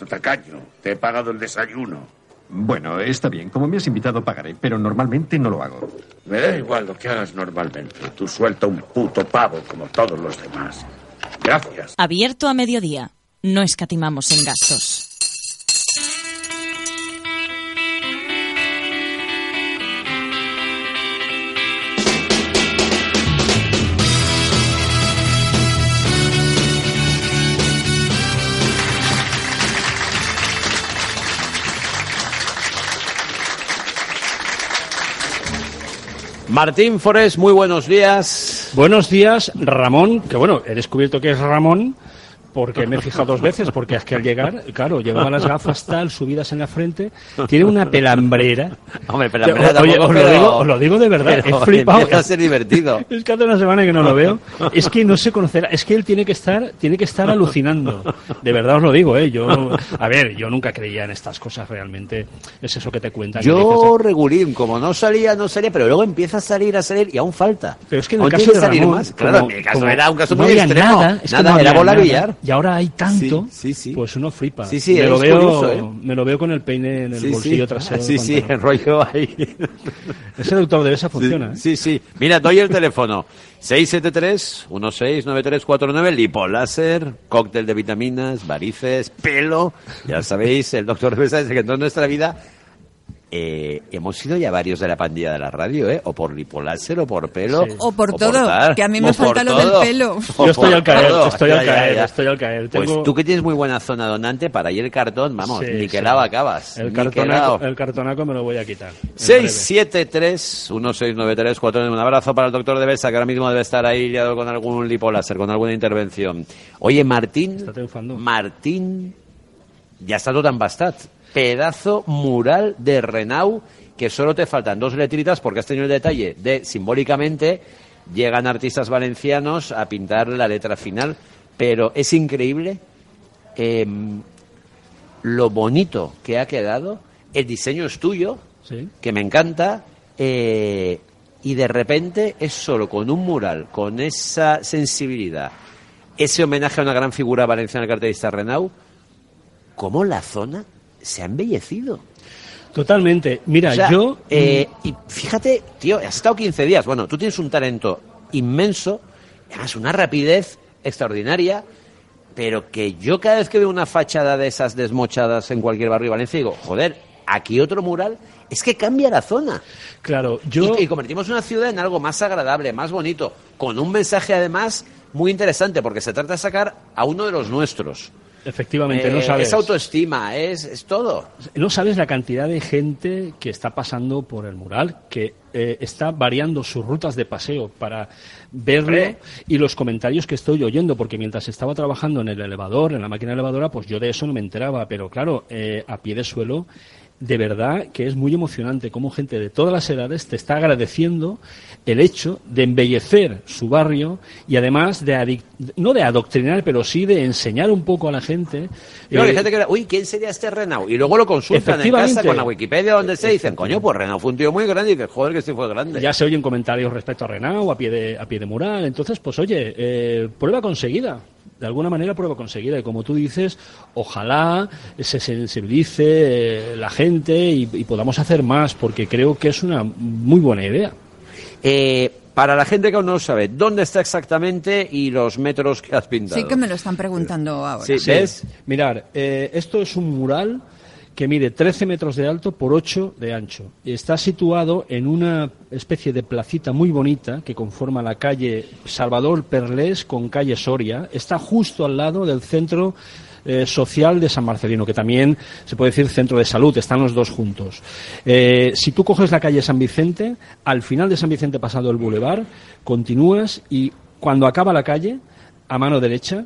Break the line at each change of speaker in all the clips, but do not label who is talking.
tacaño. Te he pagado el desayuno.
Bueno, está bien. Como me has invitado, pagaré. Pero normalmente no lo hago.
Me da igual lo que hagas normalmente. Tú suelta un puto pavo como todos los demás. Gracias.
Abierto a mediodía. No escatimamos en gastos.
Martín Forés, muy buenos días.
Buenos días, Ramón, que bueno, he descubierto que es Ramón porque me he fijado 2 veces, porque es que al llegar, claro, llevaba las gafas tal, subidas en la frente, tiene una pelambrera.
Hombre, pelambrera
Oye,
tampoco,
os lo digo de verdad,
pero
he flipado.
empieza a ser divertido.
Es que hace una semana que no lo veo. Es que no se conocerá, es que él tiene que estar alucinando. De verdad os lo digo, yo nunca creía en estas cosas realmente. Es eso que te cuentan.
Yo regulín, como no salía, pero luego empieza a salir y aún falta.
Pero es que en el caso de Ramón,
más. Claro, en mi caso era un caso
no
muy
había
extremo.
Nada,
era bola billar.
Y ahora hay tanto,
sí.
pues uno flipa.
Sí,
me lo
curioso,
veo con el peine en el bolsillo trasero.
Sí, el rollo ahí.
Ese doctor de esa funciona.
Sí. Mira, doy el teléfono. 673-169349, lipoláser, cóctel de vitaminas, varices, pelo. Ya sabéis, el doctor de Besa, desde que entró en nuestra vida. Hemos sido ya varios de la pandilla de la radio, o por lipoláser, o por pelo,
o por todo, que a mí me falta lo del pelo.
Yo estoy al caer.
Pues tú que tienes muy buena zona donante, para ir el cartón, vamos, niquelado acabas.
El cartonaco me lo voy a quitar.
673-169349. Un abrazo para el doctor de Besa, que ahora mismo debe estar ahí liado con algún lipoláser, con alguna intervención. Oye, Martín, ya está tot embastat. Pedazo mural de Renau, que solo te faltan 2 letritas porque has tenido el detalle de, simbólicamente, llegan artistas valencianos a pintar la letra final, pero es increíble lo bonito que ha quedado, el diseño es tuyo,
¿sí?
Que me encanta, y de repente es solo con un mural, con esa sensibilidad, ese homenaje a una gran figura valenciana, el cartelista Renau, como la zona se ha embellecido.
Totalmente. Mira,
y fíjate, tío, has estado 15 días. Bueno, tú tienes un talento inmenso, además una rapidez extraordinaria, pero que yo cada vez que veo una fachada de esas desmochadas en cualquier barrio de Valencia digo, joder, aquí otro mural, es que cambia la zona.
Claro,
y convertimos una ciudad en algo más agradable, más bonito, con un mensaje además muy interesante, porque se trata de sacar a uno de los nuestros.
Efectivamente, no sabes.
Es autoestima, es todo.
No sabes la cantidad de gente que está pasando por el mural, que está variando sus rutas de paseo para verlo, y los comentarios que estoy oyendo, porque mientras estaba trabajando en el elevador, en la máquina elevadora, pues yo de eso no me enteraba, pero claro, a pie de suelo, de verdad que es muy emocionante cómo gente de todas las edades te está agradeciendo el hecho de embellecer su barrio y además no de adoctrinar, pero sí de enseñar un poco a la gente.
Hay gente que ¿quién sería este Renau? Y luego lo consultan en casa con la Wikipedia, donde se dicen, coño, pues Renau fue un tío muy grande, y dices, joder, que este fue grande.
Ya se oyen comentarios respecto a Renau, a pie de mural. Entonces, pues oye, prueba conseguida. De alguna manera prueba conseguida, y como tú dices, ojalá se sensibilice la gente y podamos hacer más, porque creo que es una muy buena idea.
Para la gente que aún no lo sabe, ¿dónde está exactamente y los metros que has pintado?
Sí que me lo están preguntando ahora.
Sí, ¿ves? Mirad, esto es un mural que mide 13 metros de alto por 8 de ancho. Está situado en una especie de placita muy bonita que conforma la calle Salvador Perlés con calle Soria. Está justo al lado del centro social de San Marcelino, que también se puede decir centro de salud, están los dos juntos. Si tú coges la calle San Vicente, al final de San Vicente, pasado el bulevar, continúas y cuando acaba la calle, a mano derecha,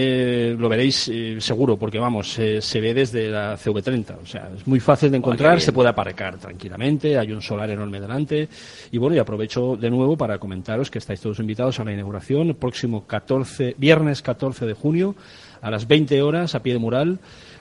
lo veréis seguro, porque vamos, se ve desde la CV30, o sea, es muy fácil de encontrar, se puede aparcar tranquilamente, hay un solar enorme delante, y bueno, y aprovecho de nuevo para comentaros que estáis todos invitados a la inauguración el próximo viernes 14 de junio, a las 20 horas, a pie de mural,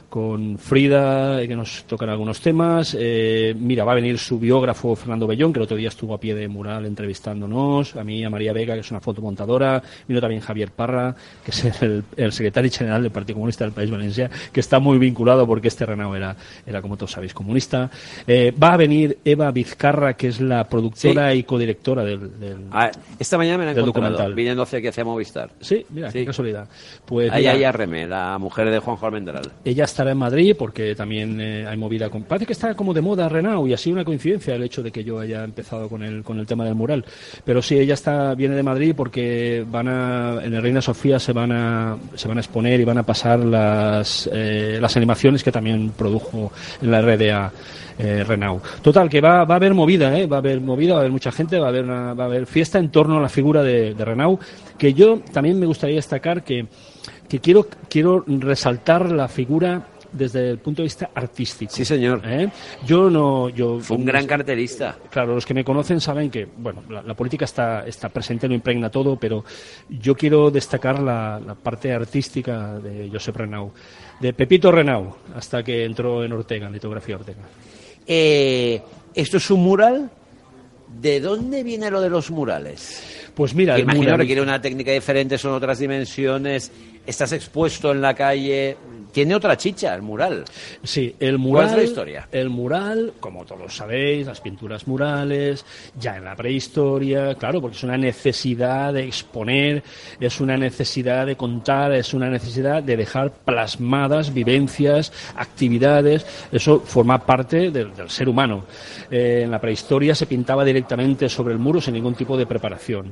con Frida, que nos tocan algunos temas. Mira, va a venir su biógrafo Fernando Bellón, que el otro día estuvo a pie de mural entrevistándonos, a mí, a María Vega, que es una fotomontadora. Vino también Javier Parra, que es el secretario general del Partido Comunista del País Valencià, que está muy vinculado porque Renau era, como todos sabéis, comunista. Va a venir Eva Vizcarra, que es la productora y codirectora del
esta mañana me la he encontrado,
documental.
viniendo hacia Movistar.
Sí, mira, qué casualidad. Pues
ahí hay Arremé, la mujer de Juanjo Almendral.
Ella estará en Madrid porque también hay movida con... Parece que está como de moda Renau, y así una coincidencia el hecho de que yo haya empezado con el tema del mural. Pero sí, ella viene de Madrid porque en el Reina Sofía se van a exponer y van a pasar las animaciones que también produjo en la RDA Renau. Total, que va a haber movida, va a haber mucha gente, va a haber fiesta en torno a la figura de Renau, que yo también me gustaría destacar que quiero resaltar la figura desde el punto de vista artístico.
Sí, señor.
Fue
un gran cartelista.
Claro, los que me conocen saben que, bueno, la política está presente, lo impregna todo, pero yo quiero destacar la parte artística de Josep Renau, de Pepito Renau, hasta que entró en Ortega, en litografía Ortega.
¿Esto es un mural? ¿De dónde viene lo de los murales?
Pues mira,
imagino que requiere una técnica diferente, son otras dimensiones, estás expuesto en la calle, tiene otra chicha el mural.
Sí, el mural.
¿Cuál es la historia?
El mural, como todos sabéis, las pinturas murales, ya en la prehistoria, claro, porque es una necesidad de exponer, es una necesidad de contar, es una necesidad de dejar plasmadas vivencias, actividades, eso forma parte del ser humano. En la prehistoria se pintaba directamente sobre el muro sin ningún tipo de preparación.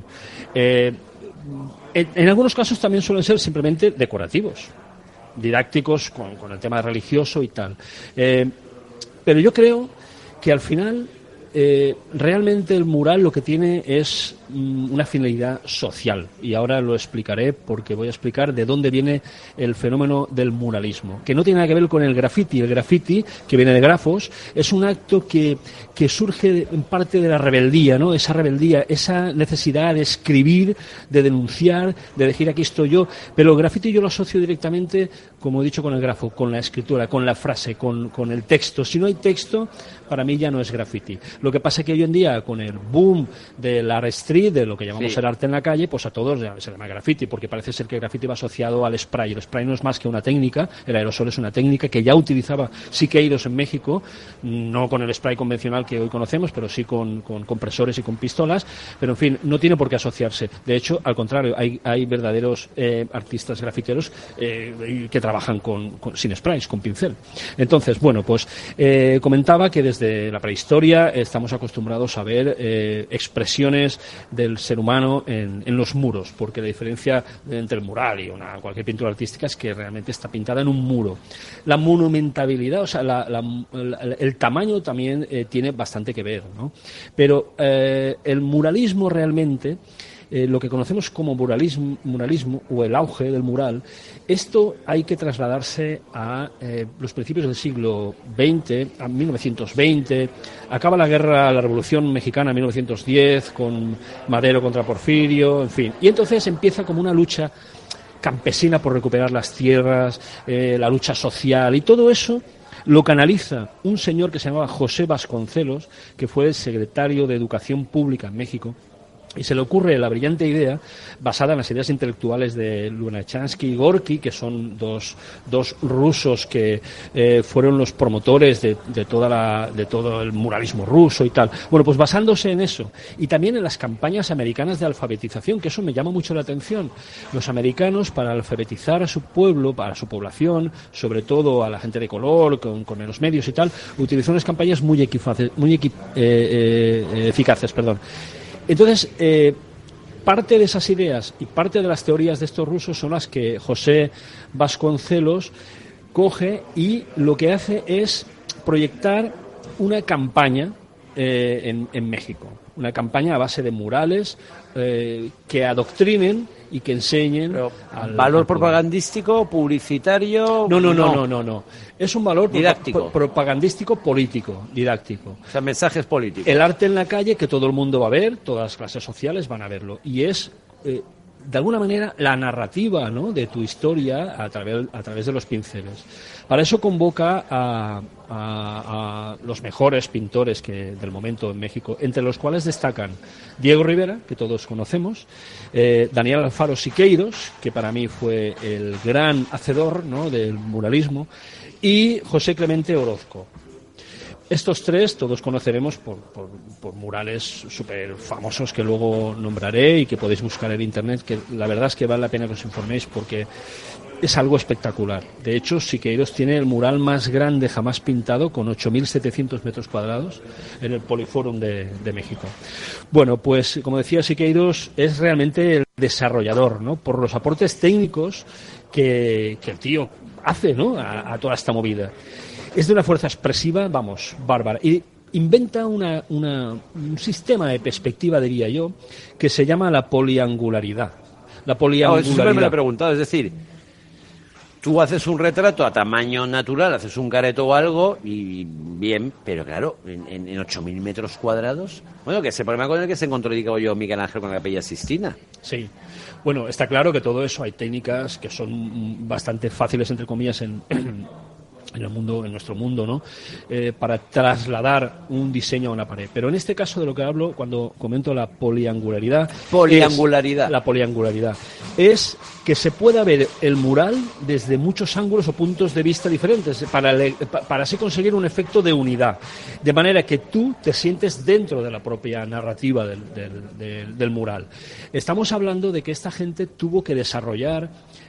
En algunos casos también suelen ser simplemente decorativos, didácticos con el tema religioso y tal. Pero yo creo que al final realmente el mural lo que tiene es una finalidad social, y ahora lo explicaré porque voy a explicar de dónde viene el fenómeno del muralismo, que no tiene nada que ver con el graffiti. El graffiti, que viene de grafos, es un acto que surge en parte de la rebeldía, ¿no? Esa rebeldía, esa necesidad de escribir, de denunciar, de decir aquí estoy yo, pero el graffiti yo lo asocio directamente, como he dicho, con el grafo, con la escritura, con la frase, con el texto. Si no hay texto, para mí ya no es graffiti. Lo que pasa es que hoy en día, con el boom del art street, de lo que llamamos el arte en la calle, pues a todos se llama graffiti, porque parece ser que el graffiti va asociado al spray. El spray no es más que una técnica, el aerosol es una técnica que ya utilizaba Siqueiros en México, no con el spray convencional que hoy conocemos, pero sí con compresores y con pistolas, pero en fin, no tiene por qué asociarse. De hecho, al contrario, hay verdaderos artistas grafiteros que trabajan sin sprays, con pincel. Entonces, bueno, pues comentaba que desde la prehistoria estamos acostumbrados a ver expresiones del ser humano en los muros, porque la diferencia entre el mural y cualquier pintura artística es que realmente está pintada en un muro. La monumentabilidad, o sea, el tamaño también tiene bastante que ver, ¿no? Pero el muralismo realmente, lo que conocemos como muralismo o el auge del mural, esto hay que trasladarse a los principios del siglo XX, a 1920, acaba la Revolución Mexicana en 1910, con Madero contra Porfirio, en fin, y entonces empieza como una lucha campesina por recuperar las tierras, la lucha social, y todo eso lo canaliza un señor que se llamaba José Vasconcelos, que fue el secretario de Educación Pública en México. Y se le ocurre la brillante idea, basada en las ideas intelectuales de Lunacharsky y Gorky, que son dos rusos que fueron los promotores de todo el muralismo ruso y tal. Bueno, pues basándose en eso, y también en las campañas americanas de alfabetización, que eso me llama mucho la atención. Los americanos, para alfabetizar a su pueblo, a su población, sobre todo a la gente de color, con menos medios y tal, utilizó unas campañas muy eficaces. Entonces, parte de esas ideas y parte de las teorías de estos rusos son las que José Vasconcelos coge, y lo que hace es proyectar una campaña en México. Una campaña a base de murales que adoctrinen y que enseñen.
¿Valor propagandístico, publicitario?
No. Es un valor
didáctico,
propagandístico, político, didáctico.
O sea, mensajes políticos.
El arte en la calle, que todo el mundo va a ver, todas las clases sociales van a verlo. Y es de alguna manera, la narrativa, ¿no?, de tu historia a través de los pinceles. Para eso convoca a los mejores pintores del momento en México, entre los cuales destacan Diego Rivera, que todos conocemos, Daniel Alfaro Siqueiros, que para mí fue el gran hacedor, ¿no?, del muralismo, y José Clemente Orozco. Estos tres todos conoceremos por murales súper famosos que luego nombraré y que podéis buscar en internet, que la verdad es que vale la pena que os informéis porque es algo espectacular. De hecho, Siqueiros tiene el mural más grande jamás pintado, con 8.700 metros cuadrados, en el Poliforum de México. Bueno, pues como decía, Siqueiros es realmente el desarrollador, ¿no?, por los aportes técnicos que el tío hace, ¿no?, a toda esta movida. Es de una fuerza expresiva, vamos, bárbara. Y inventa un sistema de perspectiva, diría yo, que se llama la poliangularidad. La poliangularidad.
Eso siempre me lo he preguntado, es decir, tú haces un retrato a tamaño natural, haces un careto o algo, y bien, pero claro, en 8.000 metros cuadrados. Bueno, que ese problema con el que se encontró, digo yo, Miguel Ángel con la Capella Sixtina.
Sí. Bueno, está claro que todo eso hay técnicas que son bastante fáciles, entre comillas, en nuestro mundo, ¿no?, para trasladar un diseño a una pared. Pero en este caso de lo que hablo, cuando comento la poliangularidad. La poliangularidad es que se pueda ver el mural desde muchos ángulos o puntos de vista diferentes, para así conseguir un efecto de unidad. De manera que tú te sientes dentro de la propia narrativa del mural. Estamos hablando de que esta gente tuvo que desarrollar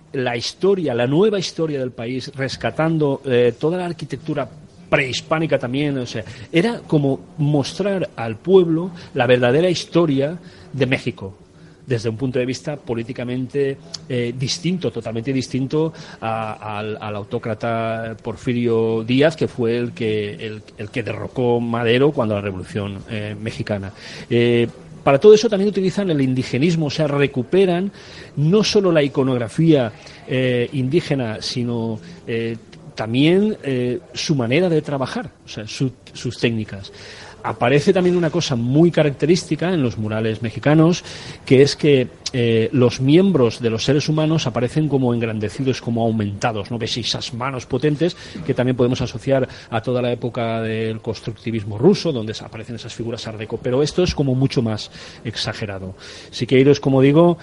la nueva historia del país, rescatando toda la arquitectura prehispánica también. O sea, era como mostrar al pueblo la verdadera historia de México, desde un punto de vista políticamente distinto, totalmente distinto al autócrata Porfirio Díaz, que fue el que derrocó Madero cuando la Revolución Mexicana. Para todo eso también utilizan el indigenismo, o sea, recuperan no solo la iconografía indígena, sino también su manera de trabajar, o sea, sus técnicas. Aparece también una cosa muy característica en los murales mexicanos, que es que los miembros de los seres humanos aparecen como engrandecidos, como aumentados, ¿no? Ves esas manos potentes que también podemos asociar a toda la época del constructivismo ruso, donde aparecen esas figuras art déco, pero esto es como mucho más exagerado. Siqueiros, como digo,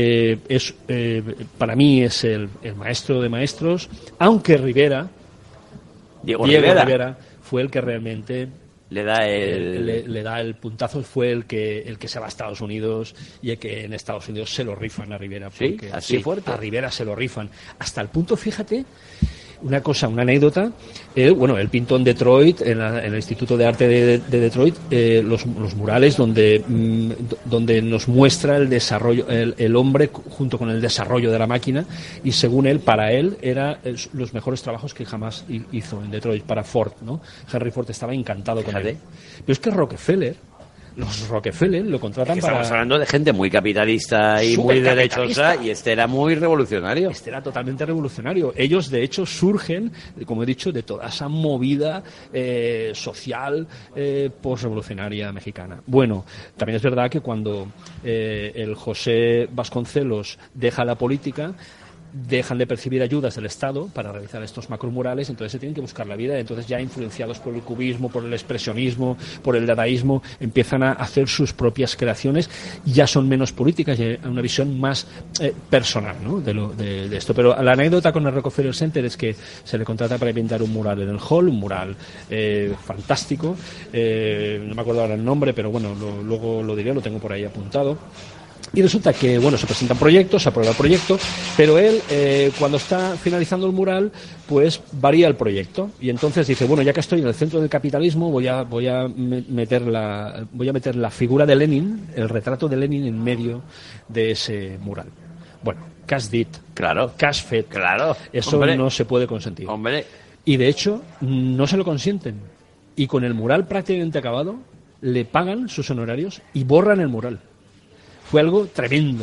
para mí es el maestro de maestros, aunque Diego Rivera fue el que realmente le da el puntazo, fue el que se va a Estados Unidos, y el que en Estados Unidos se lo rifan a Rivera, porque
así fuerte.
A Rivera se lo rifan hasta el punto, fíjate, una anécdota. Él pintó en Detroit, en el Instituto de Arte de Detroit, los murales donde nos muestra el desarrollo, el hombre junto con el desarrollo de la máquina, y según él, para él, era los mejores trabajos que jamás hizo en Detroit, para Ford, ¿no? Henry Ford estaba encantado con él. Pero es que los Rockefeller lo contratan para...
Estamos hablando de gente muy capitalista y muy derechosa, y este era muy revolucionario.
Este era totalmente revolucionario. Ellos, de hecho, surgen, como he dicho, de toda esa movida social posrevolucionaria mexicana. Bueno, también es verdad que cuando el José Vasconcelos deja la política, dejan de percibir ayudas del Estado para realizar estos macromurales, entonces se tienen que buscar la vida, entonces ya influenciados por el cubismo, por el expresionismo, por el dadaísmo, empiezan a hacer sus propias creaciones, ya son menos políticas, ya una visión más personal, ¿no?, de esto. Pero la anécdota con el Rockefeller Center es que se le contrata para pintar un mural en el hall, un mural fantástico, no me acuerdo ahora el nombre, pero bueno, luego lo diré, lo tengo por ahí apuntado. Y resulta que, se presentan proyectos, se aprueba el proyecto, pero él, cuando está finalizando el mural, pues varía el proyecto. Y entonces dice, ya que estoy en el centro del capitalismo, voy a meter la figura de Lenin, el retrato de Lenin en medio de ese mural. Bueno, cas dit, cas fet.
Claro.
Eso, hombre, no se puede consentir.
Hombre.
Y de hecho, no se lo consienten. Y con el mural prácticamente acabado, le pagan sus honorarios y borran el mural. Fue algo tremendo.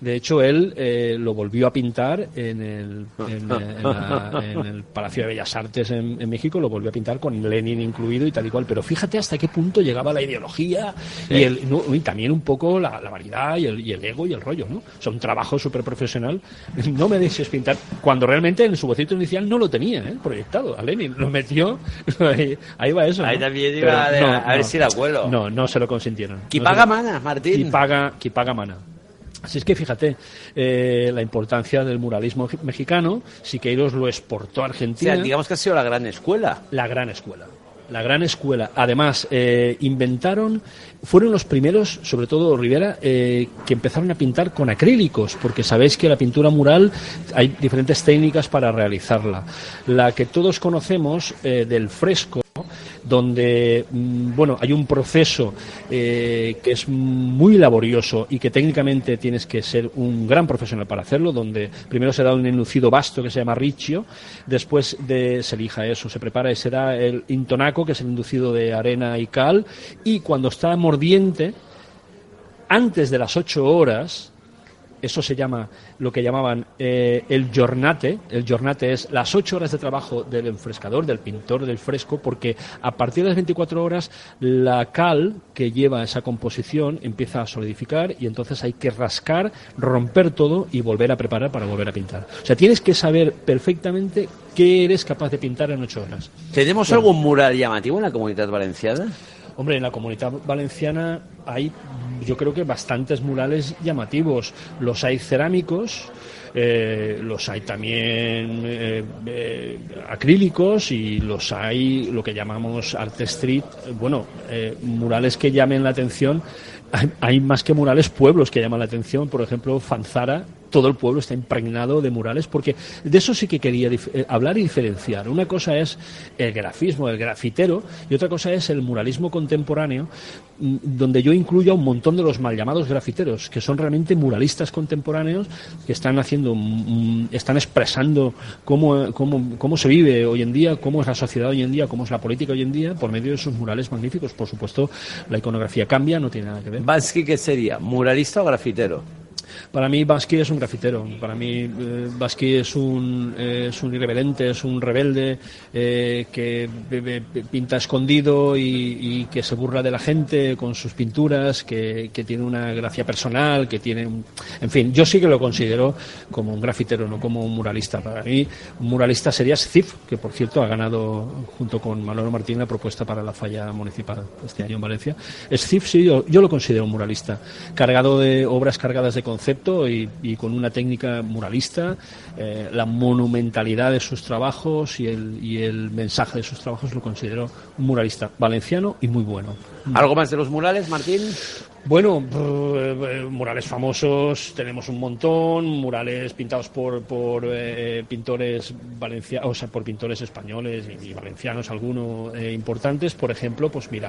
De hecho, él lo volvió a pintar en el Palacio de Bellas Artes en México, lo volvió a pintar con Lenin incluido y tal y cual. Pero fíjate hasta qué punto llegaba la ideología y también un poco la vanidad y el ego y el rollo, ¿no? O sea, un trabajo súper profesional. No me dejes pintar. Cuando realmente en su boceto inicial no lo tenía, proyectado. A Lenin lo metió. Ahí va eso.
Ahí
¿no?
también iba a ver si la cuelo.
No se lo consintieron.
Qui paga mana, Martín.
Qui paga mana. Así es que fíjate la importancia del muralismo mexicano. Siqueiros lo exportó a Argentina.
O sea, digamos que ha sido la gran escuela.
La gran escuela. Además, fueron los primeros, sobre todo Rivera, que empezaron a pintar con acrílicos, porque sabéis que la pintura mural hay diferentes técnicas para realizarla. La que todos conocemos del fresco, donde hay un proceso que es muy laborioso y que técnicamente tienes que ser un gran profesional para hacerlo, donde primero se da un enlucido vasto que se llama riccio, después se lija eso, se prepara y se da el intonaco, que es el enlucido de arena y cal, y cuando está mordiente, antes de las 8 horas, eso se llama lo que llamaban el giornate. El giornate es las 8 horas de trabajo del enfrescador, del pintor del fresco, porque a partir de las 24 horas la cal que lleva esa composición empieza a solidificar y entonces hay que rascar, romper todo y volver a preparar para volver a pintar. O sea, tienes que saber perfectamente qué eres capaz de pintar en 8 horas.
¿Tenemos algún mural llamativo en la Comunitat Valenciana?
Hombre, en la Comunitat Valenciana hay, yo creo que bastantes murales llamativos. Los hay cerámicos, los hay también acrílicos y los hay lo que llamamos art street. Murales que llamen la atención. Hay más que murales, pueblos que llaman la atención. Por ejemplo, Fanzara, todo el pueblo está impregnado de murales, porque de eso sí que quería hablar y diferenciar. Una cosa es el grafismo, el grafitero, y otra cosa es el muralismo contemporáneo, donde yo incluyo a un montón de los mal llamados grafiteros, que son realmente muralistas contemporáneos, que están expresando cómo se vive hoy en día, cómo es la sociedad hoy en día, cómo es la política hoy en día, por medio de esos murales magníficos. Por supuesto, la iconografía cambia, no tiene nada que ver.
¿Bansky qué sería? ¿Muralista o grafitero?
Para mí Bansky es un grafitero. Para mí Bansky es un irreverente, es un rebelde que pinta escondido y que se burla de la gente con sus pinturas, que tiene una gracia personal, que tiene en fin, yo sí que lo considero como un grafitero, no como un muralista. Para mí un muralista sería Sziff, que por cierto ha ganado junto con Manolo Martín la propuesta para la falla municipal este año en Valencia. Sziff sí, yo lo considero un muralista, cargado de obras cargadas de concepto y con una técnica muralista, la monumentalidad de sus trabajos y el mensaje de sus trabajos lo considero un muralista valenciano y muy bueno.
¿Algo más de los murales, Martín?
Bueno, murales famosos tenemos un montón, murales pintados por pintores valencianos, o sea, por pintores españoles y valencianos, algunos importantes. Por ejemplo, pues mira,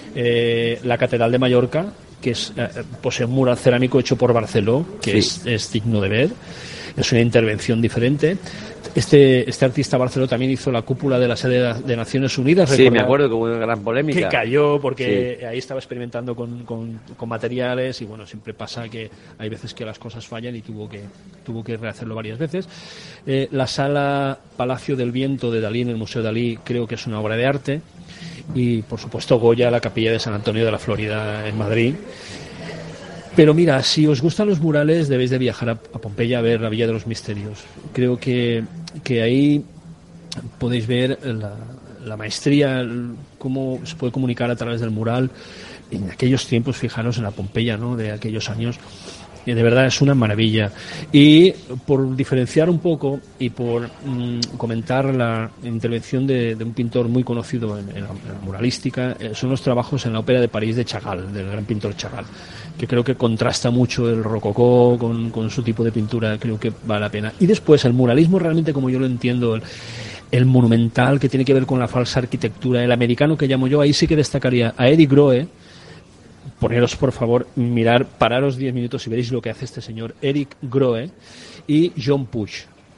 la Catedral de Mallorca, que posee un mural cerámico hecho por Barceló, que sí. es digno de ver. Es una intervención diferente. Este artista Barceló también hizo la cúpula de la sede de Naciones Unidas.
Sí, me acuerdo que hubo una gran polémica.
Que cayó porque ahí estaba experimentando con materiales y bueno, siempre pasa que hay veces que las cosas fallan y tuvo que rehacerlo varias veces. La sala Palacio del Viento de Dalí en el Museo Dalí creo que es una obra de arte. Y por supuesto Goya, la Capilla de San Antonio de la Florida en Madrid. Pero mira, si os gustan los murales debéis de viajar a Pompeya a ver la Villa de los Misterios. Creo que ahí podéis ver la maestría, cómo se puede comunicar a través del mural. En aquellos tiempos, fijaros en la Pompeya, ¿no?, de aquellos años. De verdad es una maravilla. Y por diferenciar un poco y por comentar la intervención de un pintor muy conocido en la muralística, son los trabajos en la Ópera de París de Chagall, del gran pintor Chagall, que creo que contrasta mucho el rococó con su tipo de pintura. Creo que vale la pena. Y después el muralismo realmente, como yo lo entiendo, el monumental, que tiene que ver con la falsa arquitectura, el americano que llamo yo, ahí sí que destacaría a Eric Grohe. Poneros, por favor, pararos 10 minutos y veréis lo que hace este señor Eric Grohe y John Puig.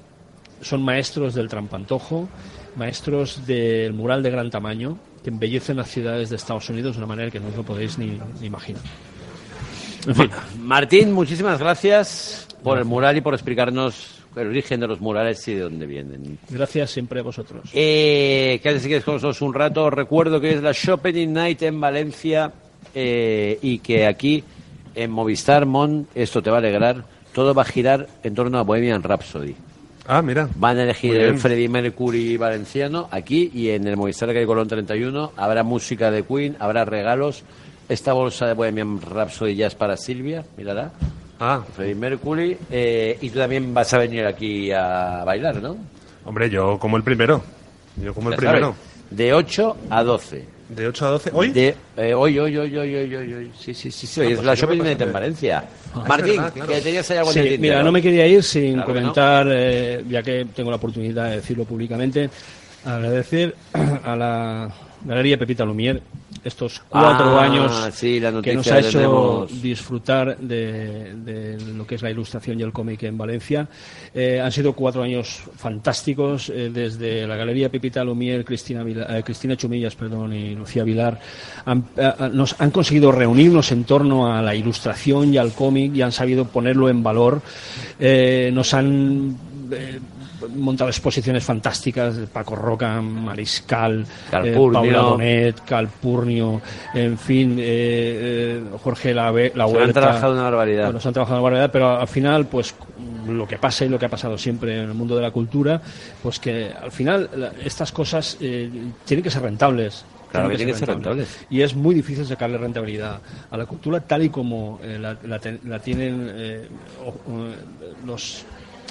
Son maestros del trampantojo, maestros del mural de gran tamaño, que embellecen las ciudades de Estados Unidos de una manera que no os lo podéis ni imaginar.
En fin. Martín, muchísimas gracias por el mural y por explicarnos el origen de los murales y de dónde vienen.
Gracias siempre a vosotros.
Quédense que con nosotros un rato. Os recuerdo que es la Shopping Night en Valencia y que aquí en Movistar, Mon, esto te va a alegrar, todo va a girar en torno a Bohemian Rhapsody.
Ah, mira.
Van a elegir el Freddie Mercury valenciano aquí y en el Movistar de calle Colón 31 habrá música de Queen, habrá regalos. Esta bolsa de Bohemian Rhapsody ya es para Silvia, mírala. Freddie Mercury. Y tú también vas a venir aquí a bailar, ¿no?
Hombre, yo como el primero.
De 8 a 12.
¿De 8 a 12? ¿Hoy?
Hoy. Sí. Es la Shopping Night en Valencia. Martín, que tenías ahí algo en el tintero.
Mira, no me quería ir sin comentar, ya que tengo la oportunidad de decirlo públicamente, agradecer a la Galería Pepita Lumière estos 4 años que nos ha hecho disfrutar de lo que es la ilustración y el cómic en Valencia. Han sido 4 años fantásticos, desde la Galería Pepita Lumière, Cristina Chumillas y Lucía Vilar nos han conseguido reunirnos en torno a la ilustración y al cómic y han sabido ponerlo en valor. Nos han montado exposiciones fantásticas de Paco Roca, Mariscal, Paula Bonet, Calpurnio, en fin, Jorge La Huerta.
Han trabajado una barbaridad.
Nos han trabajado una barbaridad, pero al final, pues lo que pasa y lo que ha pasado siempre en el mundo de la cultura, pues que al final estas cosas tienen que ser rentables.
Claro que tienen que ser rentables.
Y es muy difícil sacarle rentabilidad a la cultura tal y como la tienen los...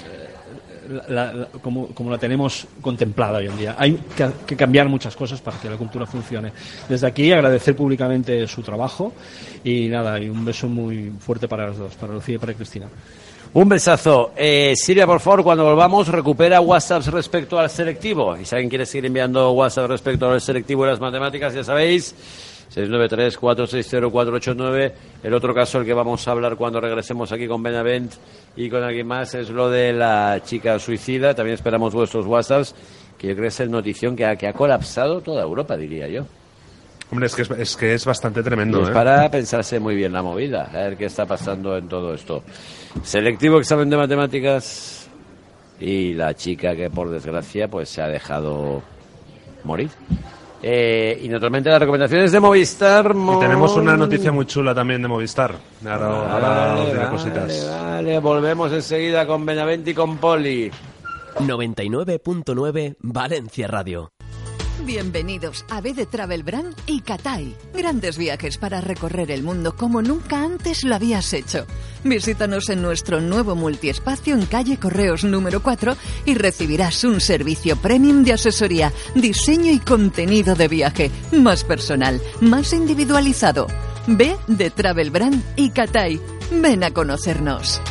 como la tenemos contemplada hoy en día. Hay que cambiar muchas cosas para que la cultura funcione. Desde aquí agradecer públicamente su trabajo y nada, y un beso muy fuerte para las dos, para Lucía y para Cristina.
Un besazo. Silvia, por favor, cuando volvamos, recupera WhatsApp respecto al selectivo. Y si alguien quiere seguir enviando WhatsApp respecto al selectivo y las matemáticas, ya sabéis, 693-460-489. El otro caso, el que vamos a hablar cuando regresemos aquí con Benavent y con alguien más, es lo de la chica suicida. También esperamos vuestros WhatsApps, que yo creo que es el notición que ha colapsado toda Europa, diría yo.
Hombre, es que es bastante tremendo.
Es para pensarse muy bien la movida, a ver qué está pasando en todo esto. Selectivo, examen de matemáticas y la chica que, por desgracia, pues se ha dejado morir. Y naturalmente las recomendaciones de Movistar.
Y tenemos una noticia muy chula también de Movistar. Ahora cositas.
Vale, volvemos enseguida con Benavent y con Poli.
99.9 Valencia Radio.
Bienvenidos a B de Travel Brand y Catay. Grandes viajes para recorrer el mundo como nunca antes lo habías hecho. Visítanos en nuestro nuevo multiespacio en calle Correos número 4 y recibirás un servicio premium de asesoría, diseño y contenido de viaje, más personal, más individualizado. B de Travel Brand y Catay. Ven a conocernos.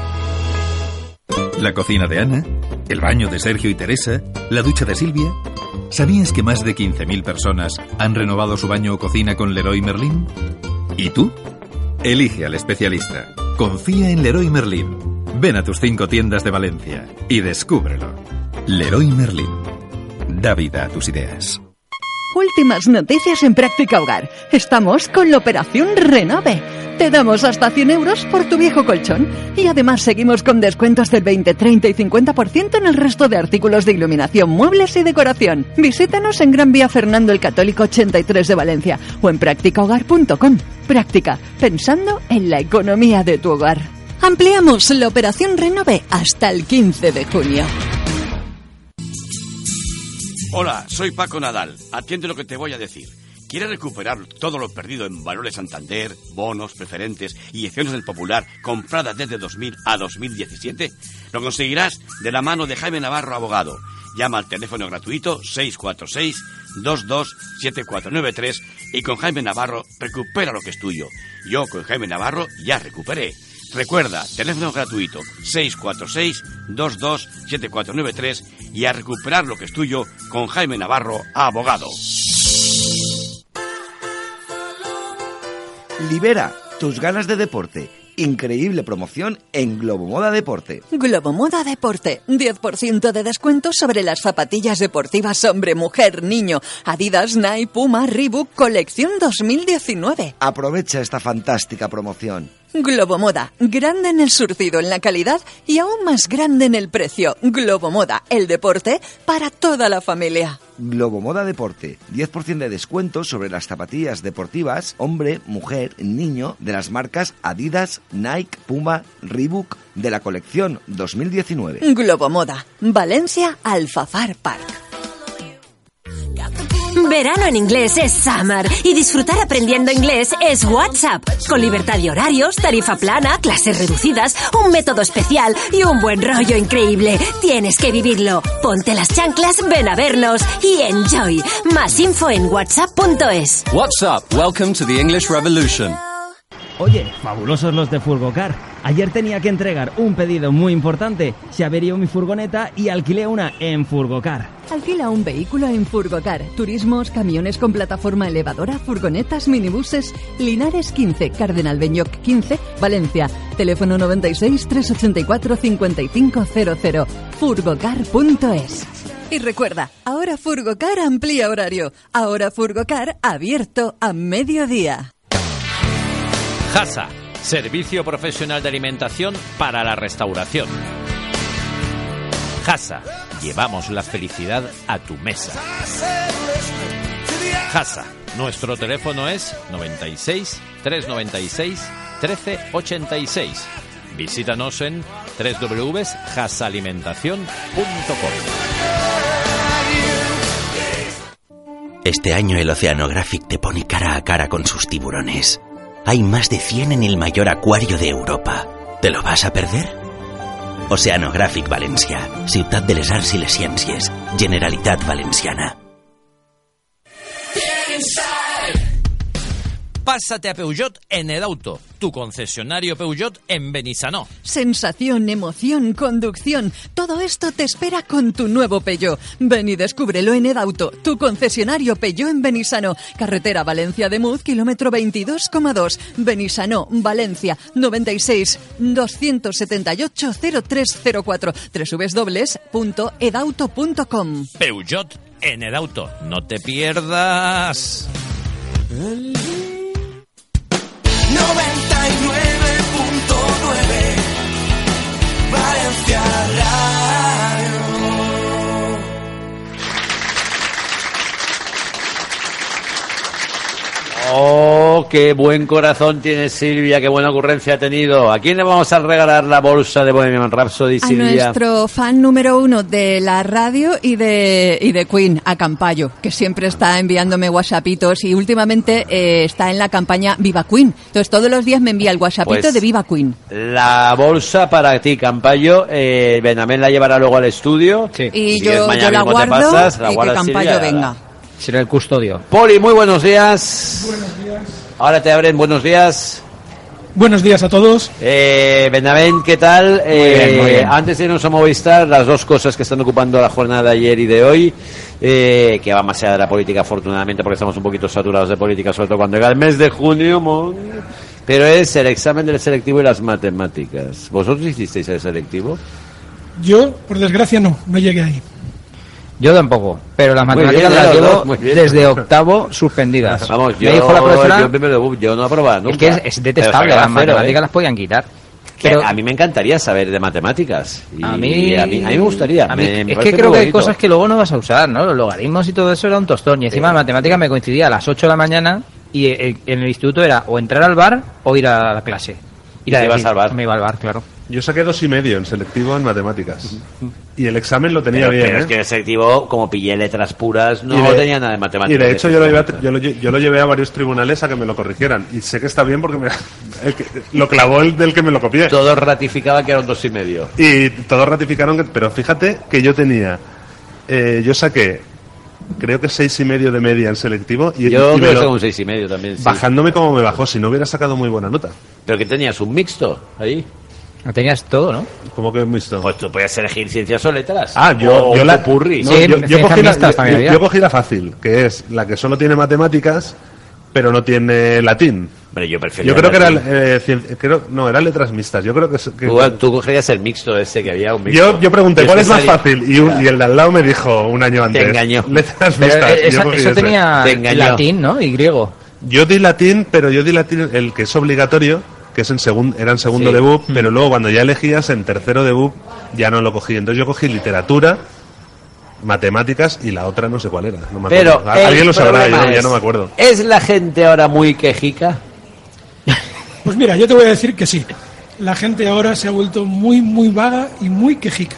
La cocina de Ana, el baño de Sergio y Teresa, la ducha de Silvia. ¿Sabías que más de 15.000 personas han renovado su baño o cocina con Leroy Merlin? ¿Y tú? Elige al especialista. Confía en Leroy Merlin. Ven a tus 5 tiendas de Valencia y descúbrelo. Leroy Merlin. Da vida a tus ideas.
Últimas noticias en Práctica Hogar. Estamos con la operación Renove. Te damos hasta 100 euros por tu viejo colchón. Y además seguimos con descuentos del 20, 30 y 50% en el resto de artículos de iluminación, muebles y decoración. Visítanos en Gran Vía Fernando el Católico 83 de Valencia o en practicahogar.com. Práctica, pensando en la economía de tu hogar. Ampliamos la operación Renove hasta el 15 de junio.
Hola, soy Paco Nadal. Atiende lo que te voy a decir. ¿Quieres recuperar todo lo perdido en Valores Santander, bonos, preferentes y acciones del Popular compradas desde 2000 a 2017? Lo conseguirás de la mano de Jaime Navarro, abogado. Llama al teléfono gratuito 646-227493 y con Jaime Navarro recupera lo que es tuyo. Yo con Jaime Navarro ya recuperé. Recuerda, teléfono gratuito 646-227493 y a recuperar lo que es tuyo con Jaime Navarro, abogado.
Libera tus ganas de deporte. Increíble promoción en Globo Moda Deporte.
Globo Moda Deporte. 10% de descuento sobre las zapatillas deportivas hombre, mujer, niño. Adidas, Nike, Puma, Reebok, colección 2019.
Aprovecha esta fantástica promoción.
Globomoda, grande en el surtido, en la calidad y aún más grande en el precio. Globomoda, el deporte para toda la familia.
Globomoda Deporte, 10% de descuento sobre las zapatillas deportivas, hombre, mujer, niño, de las marcas Adidas, Nike, Puma, Reebok, de la colección 2019.
Globomoda, Valencia, Alfafar Park.
Verano en inglés es Summer y disfrutar aprendiendo inglés es WhatsApp. Con libertad de horarios, tarifa plana, clases reducidas, un método especial y un buen rollo increíble. Tienes que vivirlo. Ponte las chanclas, ven a vernos y enjoy. Más info en whatsapp.es.
WhatsApp, welcome to the English Revolution.
Oye, fabulosos los de Furgocar. Ayer tenía que entregar un pedido muy importante. Se averió mi furgoneta y alquilé una en Furgocar.
Alquila un vehículo en Furgocar. Turismos, camiones con plataforma elevadora, furgonetas, minibuses. Linares 15, Cardenal Beñoc 15, Valencia. Teléfono 96 384 5500. Furgocar.es. Y recuerda, ahora Furgocar amplía horario. Ahora Furgocar abierto a mediodía.
JASA, servicio profesional de alimentación para la restauración. JASA, llevamos la felicidad a tu mesa. JASA, nuestro teléfono es 96 396 1386. Visítanos en www.jasaalimentacion.com.
Este año el Oceanographic te pone cara a cara con sus tiburones. Hay más de 100 en el mayor acuario de Europa. ¿Te lo vas a perder? Oceanographic Valencia, Ciutat de les Arts i les Ciències, Generalitat Valenciana.
Pásate a Peugeot en Edauto, tu concesionario Peugeot en Benissanó.
Sensación, emoción, conducción, todo esto te espera con tu nuevo Peugeot. Ven y descúbrelo en Edauto, tu concesionario Peugeot en Benissanó. Carretera Valencia de Muz, kilómetro 22,2. Benissanó, Valencia, 96 278 0304. www.edauto.com.
Peugeot en Edauto, no te pierdas.
99.9 Valencia Radio.
Oh, qué buen corazón tiene Silvia, qué buena ocurrencia ha tenido. ¿A quién le vamos a regalar la bolsa de Bohemian Rhapsody, Silvia?
A nuestro fan número 1 de la radio y de Queen, a Campayo, que siempre está enviándome whatsappitos y últimamente está en la campaña Viva Queen. Entonces todos los días me envía el whatsappito
Pues,
de Viva Queen.
La bolsa para ti, Campayo. Benamén la llevará luego al estudio.
Y
Si
yo
quieres,
la
mismo te
guardo
pasas, la
y que
guardas,
Campayo
Silvia,
venga.
Será el custodio.
Poli, muy buenos días. Buenos días. Ahora te abren, buenos días.
Buenos días a todos.
Benavent, ¿qué tal?
Muy bien.
Antes de irnos a Movistar, las dos cosas que están ocupando la jornada de ayer y de hoy, que va más allá de la política, afortunadamente, porque estamos un poquito saturados de política, sobre todo cuando llega el mes de junio, pero es el examen del selectivo y las matemáticas. ¿Vosotros hicisteis el selectivo?
Yo, por desgracia, no llegué ahí.
Yo tampoco, pero las
Muy
matemáticas
bien,
las
los
llevo
dos, muy bien.
desde octavo suspendidas.
Vamos,
Me dijo la profesora,
yo no he aprobado nunca.
es que es detestable,
Pero
las
sacar cero,
matemáticas las podían quitar.
Pero a mí me encantaría saber de matemáticas. Y
A mí
me gustaría.
a mí-
me
es
parece
que creo
muy
que hay
bonito.
cosas que luego no vas a usar, ¿no? Los logaritmos y todo eso era un tostón. Y encima de matemáticas me coincidía a las 8 de la mañana y en el instituto era o entrar al bar o ir a la clase.
¿Y te ibas al bar?
Me iba al bar, claro.
Yo saqué 2,5 en selectivo en matemáticas. Y el examen lo tenía bien,
Pero
¿eh?
es que el selectivo, como pillé letras puras, no tenía nada de
Y
matemáticas.
de hecho yo lo llevé a varios tribunales a que me lo corrigieran. Y sé que está bien porque lo clavó el del que me lo copié.
Todos ratificaban que era un 2,5.
Y todos ratificaron que... Pero fíjate que yo tenía... yo saqué, creo que 6,5 de media en selectivo. Y,
Yo
y
creo que
me
saco un 6,5 también. Sí.
bajándome como me bajó, si no hubiera sacado muy buena nota.
Pero que tenías un mixto ahí.
Tenías todo, ¿no?
¿Cómo que un mixto?
Pues tú podías elegir ciencias o letras.
Ah, yo
o
la
popurrí.
no, yo cogí la fácil, que es la que solo tiene matemáticas, pero no tiene latín.
Pero yo prefería
Yo creo que
latín.
era eran letras mixtas. Yo creo que
Tú cogerías el mixto ese que había un mixto.
yo pregunté
Y
cuál es
este
más
salía-
fácil y el de al lado me dijo un año antes.
Te engañó.
Letras
Pero
mixtas. Yo
eso
cogí ese.
tenía latín, ¿no? Y griego.
Yo di latín, pero yo di latín el que es obligatorio, que es era en segundo
Sí.
de BUP, pero luego cuando ya elegías en tercero de BUP ya no lo cogí. Entonces yo cogí literatura, matemáticas y la otra no sé cuál era. No me
Pero
acuerdo. Alguien lo sabrá,
problema
ya
es,
no me acuerdo.
¿Es la gente ahora muy quejica?
Pues mira, yo te voy a decir que sí. La gente ahora se ha vuelto muy, muy vaga y muy quejica.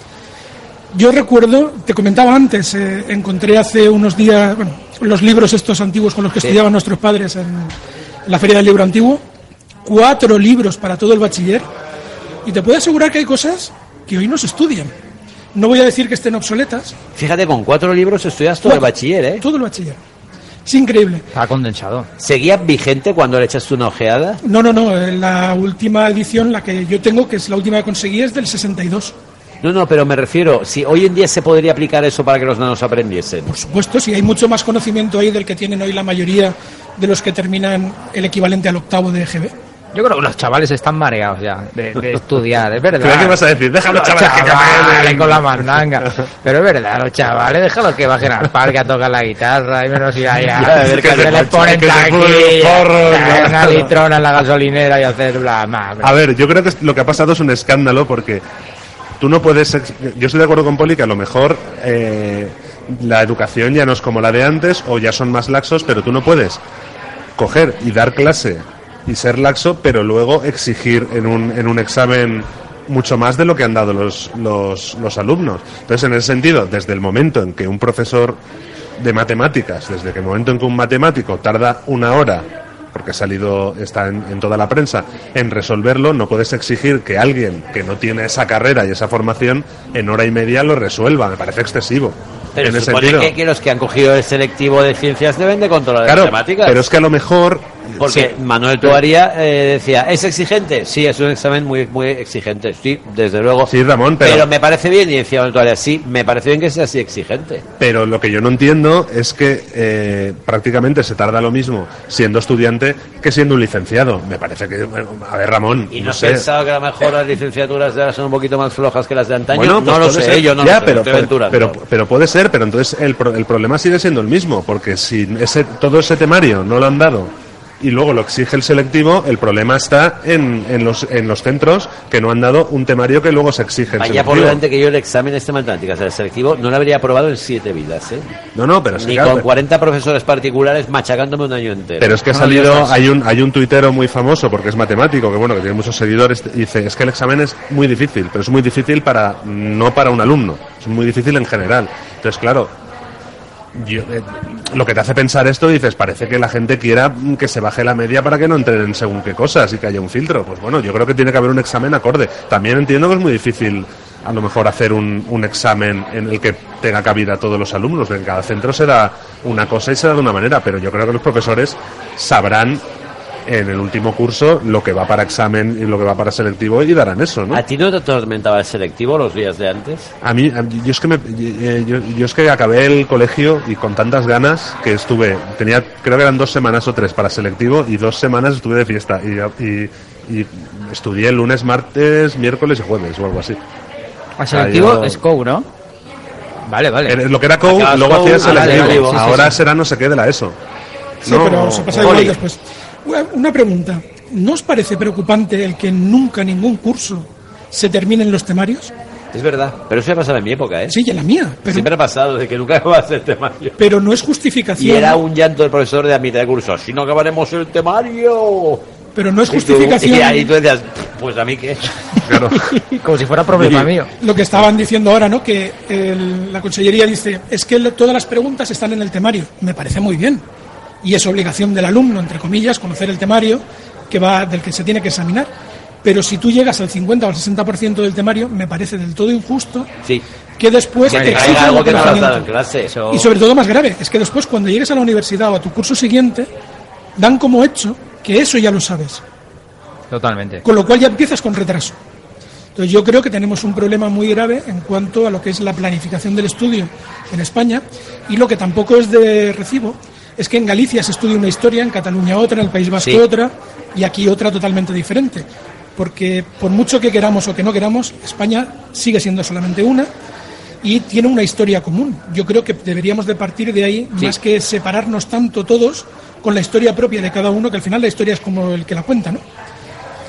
Yo recuerdo, te comentaba antes, encontré hace unos días, bueno, los libros estos antiguos con los que estudiaban nuestros padres en la Feria del Libro Antiguo, 4 libros para todo el bachiller, y te puedo asegurar que hay cosas que hoy no se estudian. No voy a decir que estén obsoletas.
Fíjate, con 4 libros estudias todo el bachiller, ¿eh?
Todo el bachiller. Es increíble.
Está condensado.
¿Seguía vigente cuando le echaste una ojeada?
No, la última edición, la que yo tengo, que es la última que conseguí, es del 62.
No, pero me refiero, si hoy en día se podría aplicar eso para que los nanos aprendiesen.
Por supuesto, sí, hay mucho más conocimiento ahí del que tienen hoy la mayoría de los que terminan el equivalente al octavo de EGB.
Yo creo que los chavales están mareados ya de estudiar, es verdad.
¿Pero qué vas a decir? Déjalo,
Los
chavales, que caminen.
con la mandanga. Pero es verdad, los chavales, déjalos que bajen al parque a tocar la guitarra y menos ir allá.
Ya,
que se les ponen
que se fumen
taquilla,
porros,
traer
¿no?
una litrona en la gasolinera y hacer bla, bla.
A ver, yo creo que lo que ha pasado es un escándalo porque tú no puedes... Yo estoy de acuerdo con Poli que a lo mejor la educación ya no es como la de antes o ya son más laxos, pero tú no puedes coger y dar clase y ser laxo, pero luego exigir en un examen mucho más de lo que han dado los alumnos. Entonces, en ese sentido, desde el momento en que un profesor de matemáticas, desde el momento en que un matemático tarda 1 hora, porque está en toda la prensa, en resolverlo, no puedes exigir que alguien que no tiene esa carrera y esa formación en 1 hora y media lo resuelva. Me parece excesivo.
Pero
en
se
ese
supone
sentido.
que los que han cogido el selectivo de ciencias deben de controlar
Claro,
las matemáticas.
pero es que a lo mejor...
Porque
sí,
Manuel Tuaría decía, ¿es exigente? Sí, es un examen muy, muy exigente. Sí, desde luego.
Sí, Ramón, pero
me parece bien, y decía Manuel Tuaría, sí, me parece bien que sea así exigente.
Pero lo que yo no entiendo es que prácticamente se tarda lo mismo siendo estudiante que siendo un licenciado. Me parece que... Bueno, a ver, Ramón,
¿Y no has
sé.
pensado que a lo mejor las licenciatas de ahora son un poquito más flojas que las de antaño?
Bueno, pues
no lo
puede
sé,
ser.
yo no
Ya,
lo sé, estoy aventurando.
pero puede ser, pero entonces el problema sigue siendo el mismo, porque si todo ese temario no lo han dado y luego lo exige el selectivo, el problema está en los centros que no han dado un temario que luego se exige el
Vaya
selectivo.
por delante que yo el examen de matemáticas del selectivo no lo habría aprobado en 7 vidas, ¿eh?
No, pero es
Ni
que,
con
claro,
40 profesores particulares machacándome un año entero.
pero es que ha salido, hay un tuitero muy famoso, porque es matemático, que tiene muchos seguidores, y dice, es que el examen es muy difícil, pero es muy difícil no para un alumno, es muy difícil en general. Entonces, claro, lo que te hace pensar esto, dices, parece que la gente quiera que se baje la media para que no entren en según qué cosas y que haya un filtro. Pues bueno, yo creo que tiene que haber un examen acorde. También entiendo que es muy difícil a lo mejor hacer un examen en el que tenga cabida a todos los alumnos, en cada centro se da una cosa y se da de una manera, pero yo creo que los profesores sabrán en el último curso lo que va para examen y lo que va para selectivo y darán eso, ¿no?
¿A ti no te atormentaba el selectivo los días de antes?
Yo es que acabé el colegio y con tantas ganas que creo que eran 2 semanas o 3 para selectivo y 2 semanas estuve de fiesta y estudié lunes, martes, miércoles y jueves o algo así.
El selectivo es COU, ¿no? Vale.
Lo que era COU, luego hacía el selectivo. Ahora será no sé qué de la ESO.
Sí, pero se pasa igual después. Una pregunta. ¿No os parece preocupante el que nunca ningún curso se terminen los temarios?
Es verdad, pero eso ya pasaba en mi época, ¿eh?
Sí, y en la mía. Pero,
siempre ha pasado de que nunca acabas el temario.
Pero no es justificación.
Y era un llanto del profesor de a mitad de curso. Si no acabaremos el temario.
Pero no es justificación.
Y ahí tú decías, pues a mí qué.
Claro.
Como si fuera problema mío.
Lo que estaban diciendo ahora, ¿no? Que la consellería dice, es que todas las preguntas están en el temario. Me parece muy bien. Y es obligación del alumno, entre comillas, conocer el temario del que se tiene que examinar. Pero si tú llegas al 50 o al 60% del temario, me parece del todo injusto que después te exijan
algo que no
conocimiento.
has dado en clase.
Y sobre todo más grave, es que después cuando llegues a la universidad o a tu curso siguiente, dan como hecho que eso ya lo sabes.
Totalmente.
Con lo cual ya empiezas con retraso. Entonces yo creo que tenemos un problema muy grave en cuanto a lo que es la planificación del estudio en España, y lo que tampoco es de recibo es que en Galicia se estudia una historia, en Cataluña otra, en el País Vasco otra, y aquí otra totalmente diferente. Porque por mucho que queramos o que no queramos, España sigue siendo solamente una y tiene una historia común. Yo creo que deberíamos de partir de ahí, más que separarnos tanto todos con la historia propia de cada uno, que al final la historia es como el que la cuenta, ¿no?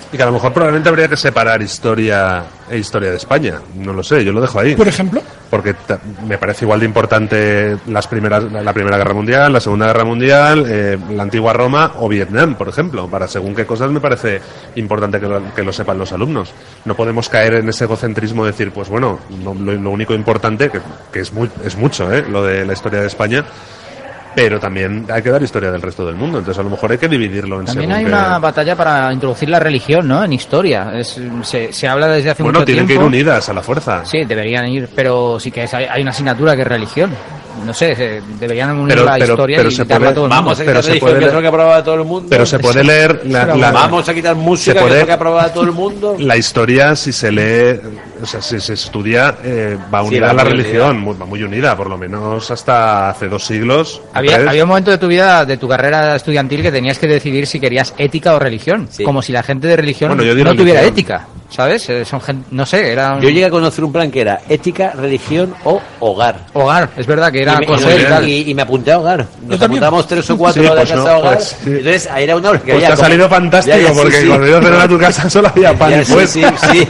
Y que a lo mejor probablemente habría que separar historia e historia de España. No lo sé, yo lo dejo ahí.
Por ejemplo.
Porque me parece igual de importante la Primera Guerra Mundial, la Segunda Guerra Mundial, la antigua Roma o Vietnam, por ejemplo. Para según qué cosas me parece importante que lo sepan los alumnos. No podemos caer en ese egocentrismo de decir, pues bueno, lo único importante, que es mucho, lo de la historia de España, pero también hay que dar historia del resto del mundo. Entonces a lo mejor hay que dividirlo en
también hay una batalla para introducir la religión, ¿no? En historia. Se habla desde hace mucho tiempo. Bueno,
tienen que ir unidas a la fuerza.
Sí, deberían ir, pero sí que hay una asignatura que es religión. No sé, deberían unir la historia y quitarla a todo el mundo.
Vamos a quitar religión, que es lo que aprobaba todo el mundo.
Pero se puede leer...
Vamos a quitar música, que es lo que aprobaba todo el mundo.
La historia, si se lee, o sea, si se estudia, va unida a la religión, va muy unida, por lo menos hasta hace 2 siglos.
Había un momento de tu vida, de tu carrera estudiantil, que tenías que decidir si querías ética o religión. Sí. Como si la gente de religión no tuviera ética, ¿sabes? Son gente, no sé, era...
Yo llegué a conocer un plan que era ética, religión o hogar.
Hogar, es verdad que era
y me apunté a hogar. Nos apuntamos 3 o 4 de la casa a hogar. Entonces ahí era una hora que
pues te ha salido fantástico, porque cuando yo cenar a tu casa solo había pan.
Sí,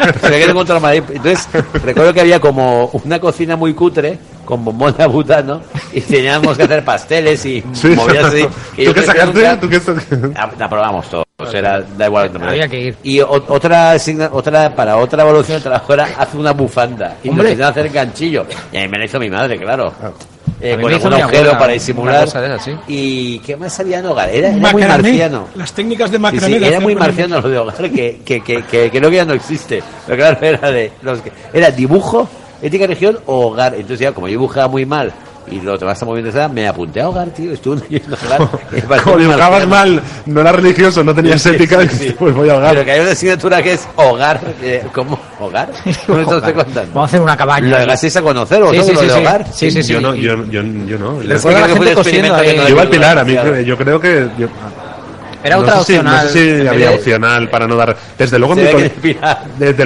entonces recuerdo que había como una cocina muy cutre con bombón de butano y teníamos que hacer pasteles y movidas así.
¿Tú qué sacaste?
La probamos todo. O sea, da igual.
Había que ir.
Y para otra evolución del trabajo era hacer una bufanda. Y nos querían hacer ganchillo. Y a mí me la hizo mi madre, claro. Con algún agujero para disimular. ¿Y qué más había en hogar? Era muy marciano.
Las técnicas de macramé.
Era muy marciano lo de hogar, que creo que ya no existe. Pero claro, era dibujo, ética, religión o hogar. Entonces ya, como yo dibujaba muy mal y lo demás está muy bien, me apunté a hogar, tío. Estuve en hogar.
Como dibujabas mal, no era religioso, no tenías ética, pues voy a hogar.
Pero que hay una asignatura que es hogar. ¿Cómo? ¿Hogar? ¿Cómo te estoy contando?
Vamos a hacer una cabaña.
¿Lo llegasteis a conocer o no? ¿Lo de hogar?
Sí.
Yo no. Yo
Recuerdo a la gente cosiendo.
Yo iba al Pilar, a mí yo creo que...
Era otra opcional.
No sé si había opcional para no dar. Desde luego, en el Pilar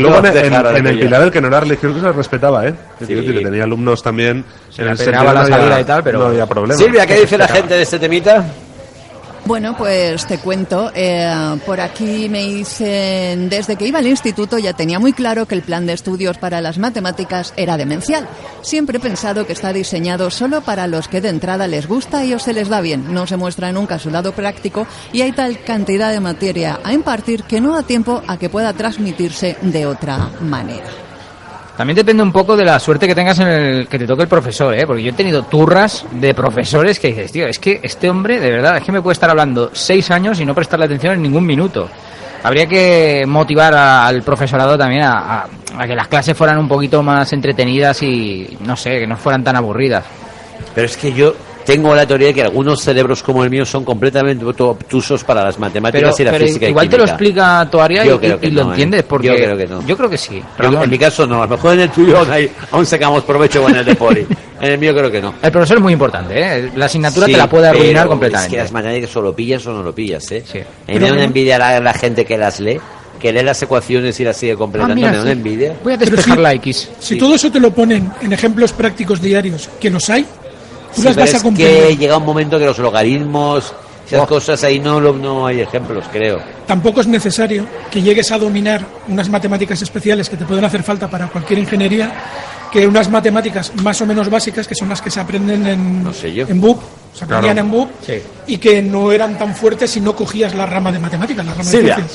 el que no era religioso se respetaba, ¿eh? Sí. Que tenía alumnos también.
Se le pegaba la salida y tal, pero
no había problema.
Silvia, ¿qué dice la gente de este temita?
Bueno, pues te cuento, por aquí me dicen, desde que iba al instituto ya tenía muy claro que el plan de estudios para las matemáticas era demencial. Siempre he pensado que está diseñado solo para los que de entrada les gusta y o se les da bien. No se muestra nunca su lado práctico y hay tal cantidad de materia a impartir que no da tiempo a que pueda transmitirse de otra manera.
También depende un poco de la suerte que tengas en el que te toque el profesor, ¿eh? Porque yo he tenido turras de profesores que dices, tío, es que este hombre, de verdad, es que me puede estar hablando 6 años y no prestarle atención en ningún minuto. Habría que motivar al profesorado también a que las clases fueran un poquito más entretenidas y, no sé, que no fueran tan aburridas.
Pero es que yo tengo la teoría de que algunos cerebros como el mío son completamente obtusos para las matemáticas y la física.
Igual
y
te lo explica tu área y lo entiendes, porque
yo creo que no.
Yo creo que sí.
En mi caso no, a lo mejor en el tuyo aún sacamos provecho con el de Poli. En el mío creo que no.
El profesor es muy importante, ¿eh? La asignatura te la puede arruinar completamente.
Es que las matemáticas o lo pillas o no lo pillas, ¿eh? Sí. A mí me da una envidia la gente que las lee, que lee las ecuaciones y las sigue completando. Me da una envidia.
Voy a despejar la X.
Si todo eso te lo ponen en ejemplos prácticos diarios, que los hay, tú las vas a
comprender. Que llega un momento que los logaritmos, esas cosas ahí no hay ejemplos, creo.
Tampoco es necesario que llegues a dominar unas matemáticas especiales que te pueden hacer falta para cualquier ingeniería, que unas matemáticas más o menos básicas, que son las que se aprenden en BUP, se aprendían en BUP, y que no eran tan fuertes si no cogías la rama de matemáticas, la rama de ciencias.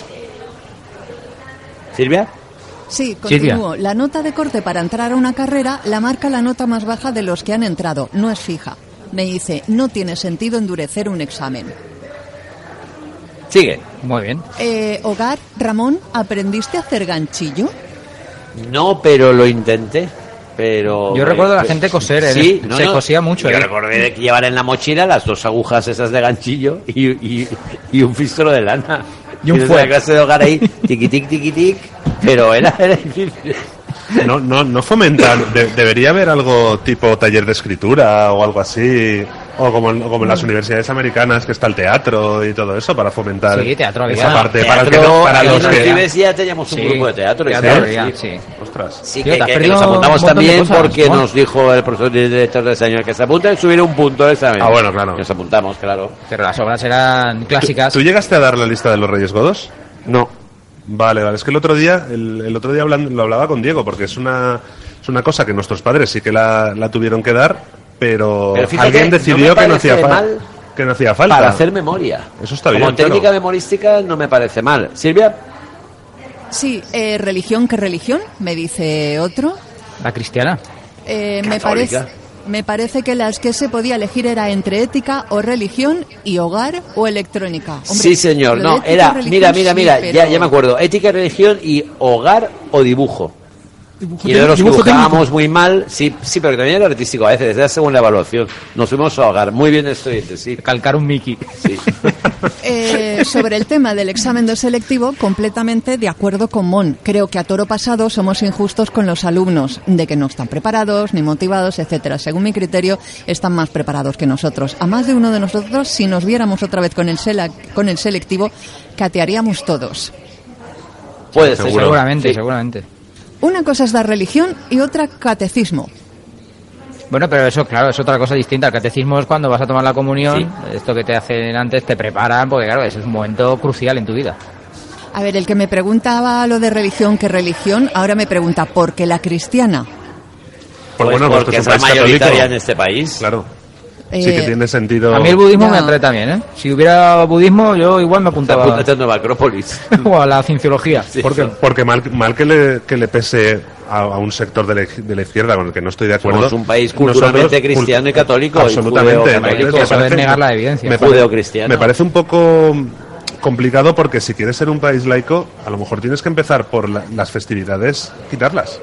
¿Silvia?
Sí, continúo. La nota de corte para entrar a una carrera la marca la nota más baja de los que han entrado, no es fija. Me dice, no tiene sentido endurecer un examen.
Sigue.
Muy bien.
Hogar, Ramón, ¿aprendiste a hacer ganchillo?
No, pero lo intenté. Pero
yo recuerdo a la gente coser,
sí,
se cosía mucho.
Yo recordé que llevar en la mochila las 2 agujas esas de ganchillo y un fistro de lana.
Y un fuego.
La clase de hogar ahí, tiquitic, pero era difícil.
No fomentan. Debería haber algo tipo taller de escritura o algo así, o como en las universidades americanas, que está el teatro y todo eso, para fomentar esa parte. Para los
que ya teníamos un grupo de teatro.
Sí.
Ostras. Sí, que nos apuntamos también porque nos dijo el profesor director de ese año que se apunta y subir un punto de examen.
Ah, bueno, claro.
Nos apuntamos, claro.
Pero las obras eran clásicas.
¿Tú llegaste a dar la lista de los Reyes Godos?
No.
Vale, es que el otro día lo hablaba con Diego, porque es una cosa que nuestros padres sí que la tuvieron que dar, pero
fíjate,
alguien decidió que no hacía falta.
Para hacer memoria.
Eso está bien.
Como técnica memorística no me parece mal. Silvia.
Sí, religión, ¿qué religión? Me dice otro.
La cristiana.
Me parece que las que se podía elegir era entre ética o religión y hogar o electrónica. Hombre,
sí, señor. No,
ética,
era,
religión,
mira,
sí,
ya me acuerdo. Ética, religión y hogar o dibujo.
Dibujo
Y de los
dibujo
dibujábamos
técnico.
muy mal, sí, pero que también era artístico a veces, desde según la evaluación. Nos fuimos a hogar. Muy bien estudiantes, sí.
Calcar un Mickey.
Sí.
Sobre el tema del examen de selectivo, completamente de acuerdo con Mon. Creo que a toro pasado somos injustos con los alumnos, de que no están preparados, ni motivados, etcétera. Según mi criterio, están más preparados que nosotros. A más de uno de nosotros, si nos viéramos otra vez con el selectivo, catearíamos todos.
Puede ser.
Seguramente.
Una cosa es dar religión y otra catecismo.
Bueno, pero eso, claro, es otra cosa distinta. El catecismo es cuando vas a tomar la comunión,
Sí.
esto que te hacen antes, te preparan, porque claro, eso es un momento crucial en tu vida.
A ver, el que me preguntaba lo de religión, ¿qué religión? Ahora me pregunta, ¿por qué la cristiana?
Pues bueno,
porque es la mayoritaria en este país.
Claro. Sí que tiene sentido.
A mí el budismo
Ya.
me atrae también, ¿eh? Si hubiera budismo, yo igual me apuntaba
Apúntate en Nueva Acrópolis.
o a la cienciología.
Porque mal que le pese a un sector de la izquierda con el que no estoy de acuerdo.
Somos un país culturalmente cristiano y católico.
Absolutamente.
Y judeo-católico.
Eso es negar la evidencia.
Judeo-cristiano.
Me parece un poco complicado porque si quieres ser un país laico, a lo mejor tienes que empezar por las festividades, quitarlas.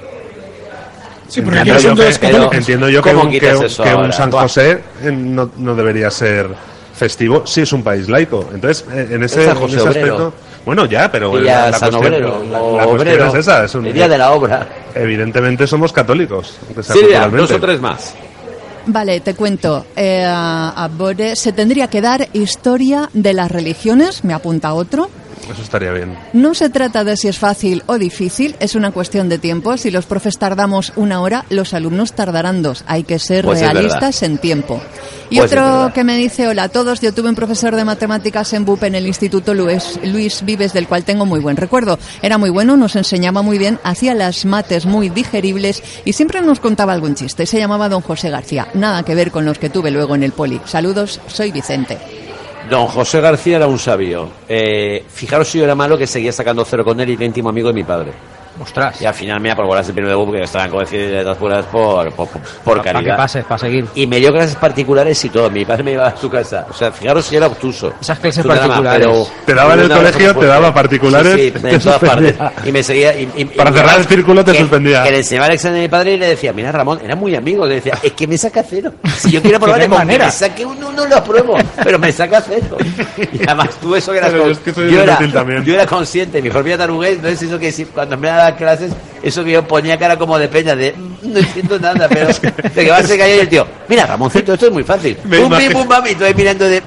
Sí, porque aquí son todos católicos.
Entiendo yo
¿Cómo
que
quitas eso
un
ahora?
San José no debería ser festivo si es un país laico. Entonces, en ese
San José Obrero.
aspecto... Bueno, ya, pero
Día
la
San
cuestión,
Obrero,
la
o
cuestión
obrero,
es esa. Es
el día de la obra.
Evidentemente somos católicos. aunque sea
Silvia,
culturalmente.
2 o 3 más.
Vale, te cuento. A Bode se tendría que dar historia de las religiones, me apunta otro.
Eso estaría bien.
No se trata de si es fácil o difícil, es una cuestión de tiempo. Si los profes tardamos 1 hora, los alumnos tardarán 2. Hay que ser
Pues es
realistas en tiempo. Y
Pues es
otro
verdad.
que me dice, hola a todos, yo tuve un profesor de matemáticas en BUP en el Instituto Luis Vives, del cual tengo muy buen recuerdo. Era muy bueno, nos enseñaba muy bien, hacía las mates muy digeribles y siempre nos contaba algún chiste. Se llamaba don José García. Nada que ver con los que tuve luego en el poli. Saludos, soy Vicente.
Don José García era un sabio. Fijaros si yo era malo que seguía sacando 0 con él y era íntimo amigo de mi padre.
Ostras.
Y al final me aprobó las de primero de BUP porque estaban convencidos de las puras por
Para que
caridad.
pases, para seguir.
Y me dio clases particulares y todo. Mi padre me iba a su casa. O sea, fijaros si era obtuso.
Esas clases
Tú nada más,
particulares.
pero-
Te daba en el
una
colegio,
razón
te daba
fuerte.
particulares,
Sí,
te
en todas
suspendía.
partes. Y me seguía. y
Para cerrar el círculo te suspendía.
Que le enseñaba el examen de mi padre y le decía, mira Ramón, era muy amigo. Le decía, es que me saca 0. Si yo quiero probar,
¿De qué
con que
manera?
me saque un 1 lo apruebo. Pero me saca 0. Y además tú eso que eras
Pero yo es que soy
yo, era,
inútil también.
yo era consciente, mi propia taruguez, entonces eso que si, cuando me daba clases, eso que yo ponía cara como de peña, de no entiendo nada, pero de que va a ser callado y el tío, mira Ramoncito, esto es muy fácil.
Me
Pum,
imagino-
pim, pum, pam, y tú ahí mirando de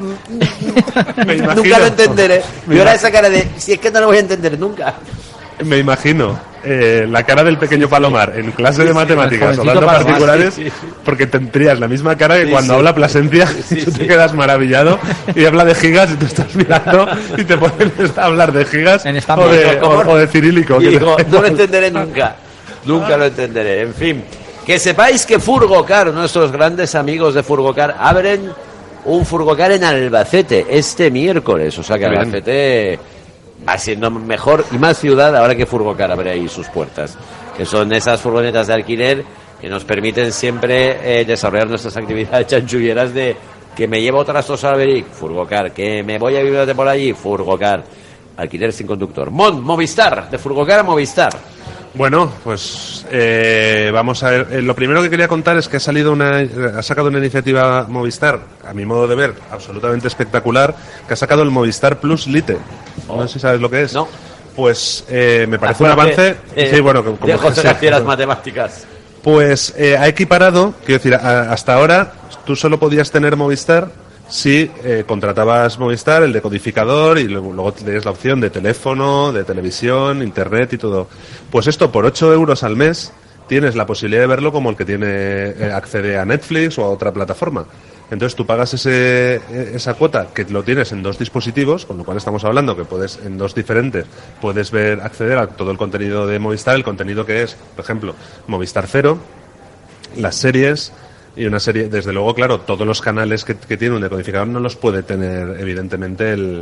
Me imagino.
nunca lo entenderé.
Me
Y ahora
imag-
esa cara de, si es que no lo voy a entender nunca.
Me imagino la cara del pequeño Palomar en clase de matemáticas
el
o
jovencito
dando
Palomar,
particulares,
sí.
porque tendrías la misma cara que
Sí,
cuando
sí.
habla Plasencia y tú te quedas maravillado y habla de gigas y tú estás mirando y te pones a hablar de gigas
En
o
Estambul.
o de cirílico.
Y
que
digo,
te-
no lo entenderé nunca. Nunca lo entenderé. En fin, que sepáis que Furgocar, nuestros grandes amigos de Furgocar, abren un Furgocar en Albacete este miércoles. O sea que
Bien.
Albacete va siendo mejor y más ciudad ahora que Furgocar abre ahí sus puertas. Que son esas furgonetas de alquiler que nos permiten siempre desarrollar nuestras actividades chanchulleras de que me llevo trastos a Alberic, Furgocar, que me voy a vivir por allí, Furgocar. Alquiler sin conductor. Movistar, de Furgocar a Movistar.
Bueno, pues vamos a ver. Lo primero que quería contar es que ha sacado una iniciativa Movistar, a mi modo de ver, absolutamente espectacular, que ha sacado el Movistar Plus Lite. No sé si sabes lo que es.
No.
Pues me parece un avance. Sí, bueno, como
de José
sí,
García las matemáticas.
Pues ha equiparado, quiero decir, hasta ahora tú solo podías tener Movistar si contratabas Movistar, el decodificador, y luego tenías la opción de teléfono, de televisión, internet y todo. Pues esto por 8 euros al mes tienes la posibilidad de verlo como el que tiene accede a Netflix o a otra plataforma. Entonces tú pagas esa cuota que lo tienes en 2 dispositivos, con lo cual estamos hablando que puedes, en 2 diferentes, puedes acceder a todo el contenido de Movistar, el contenido que es, por ejemplo, Movistar Cero, las series y una serie, desde luego, claro, todos los canales que tiene un decodificador no los puede tener, evidentemente, el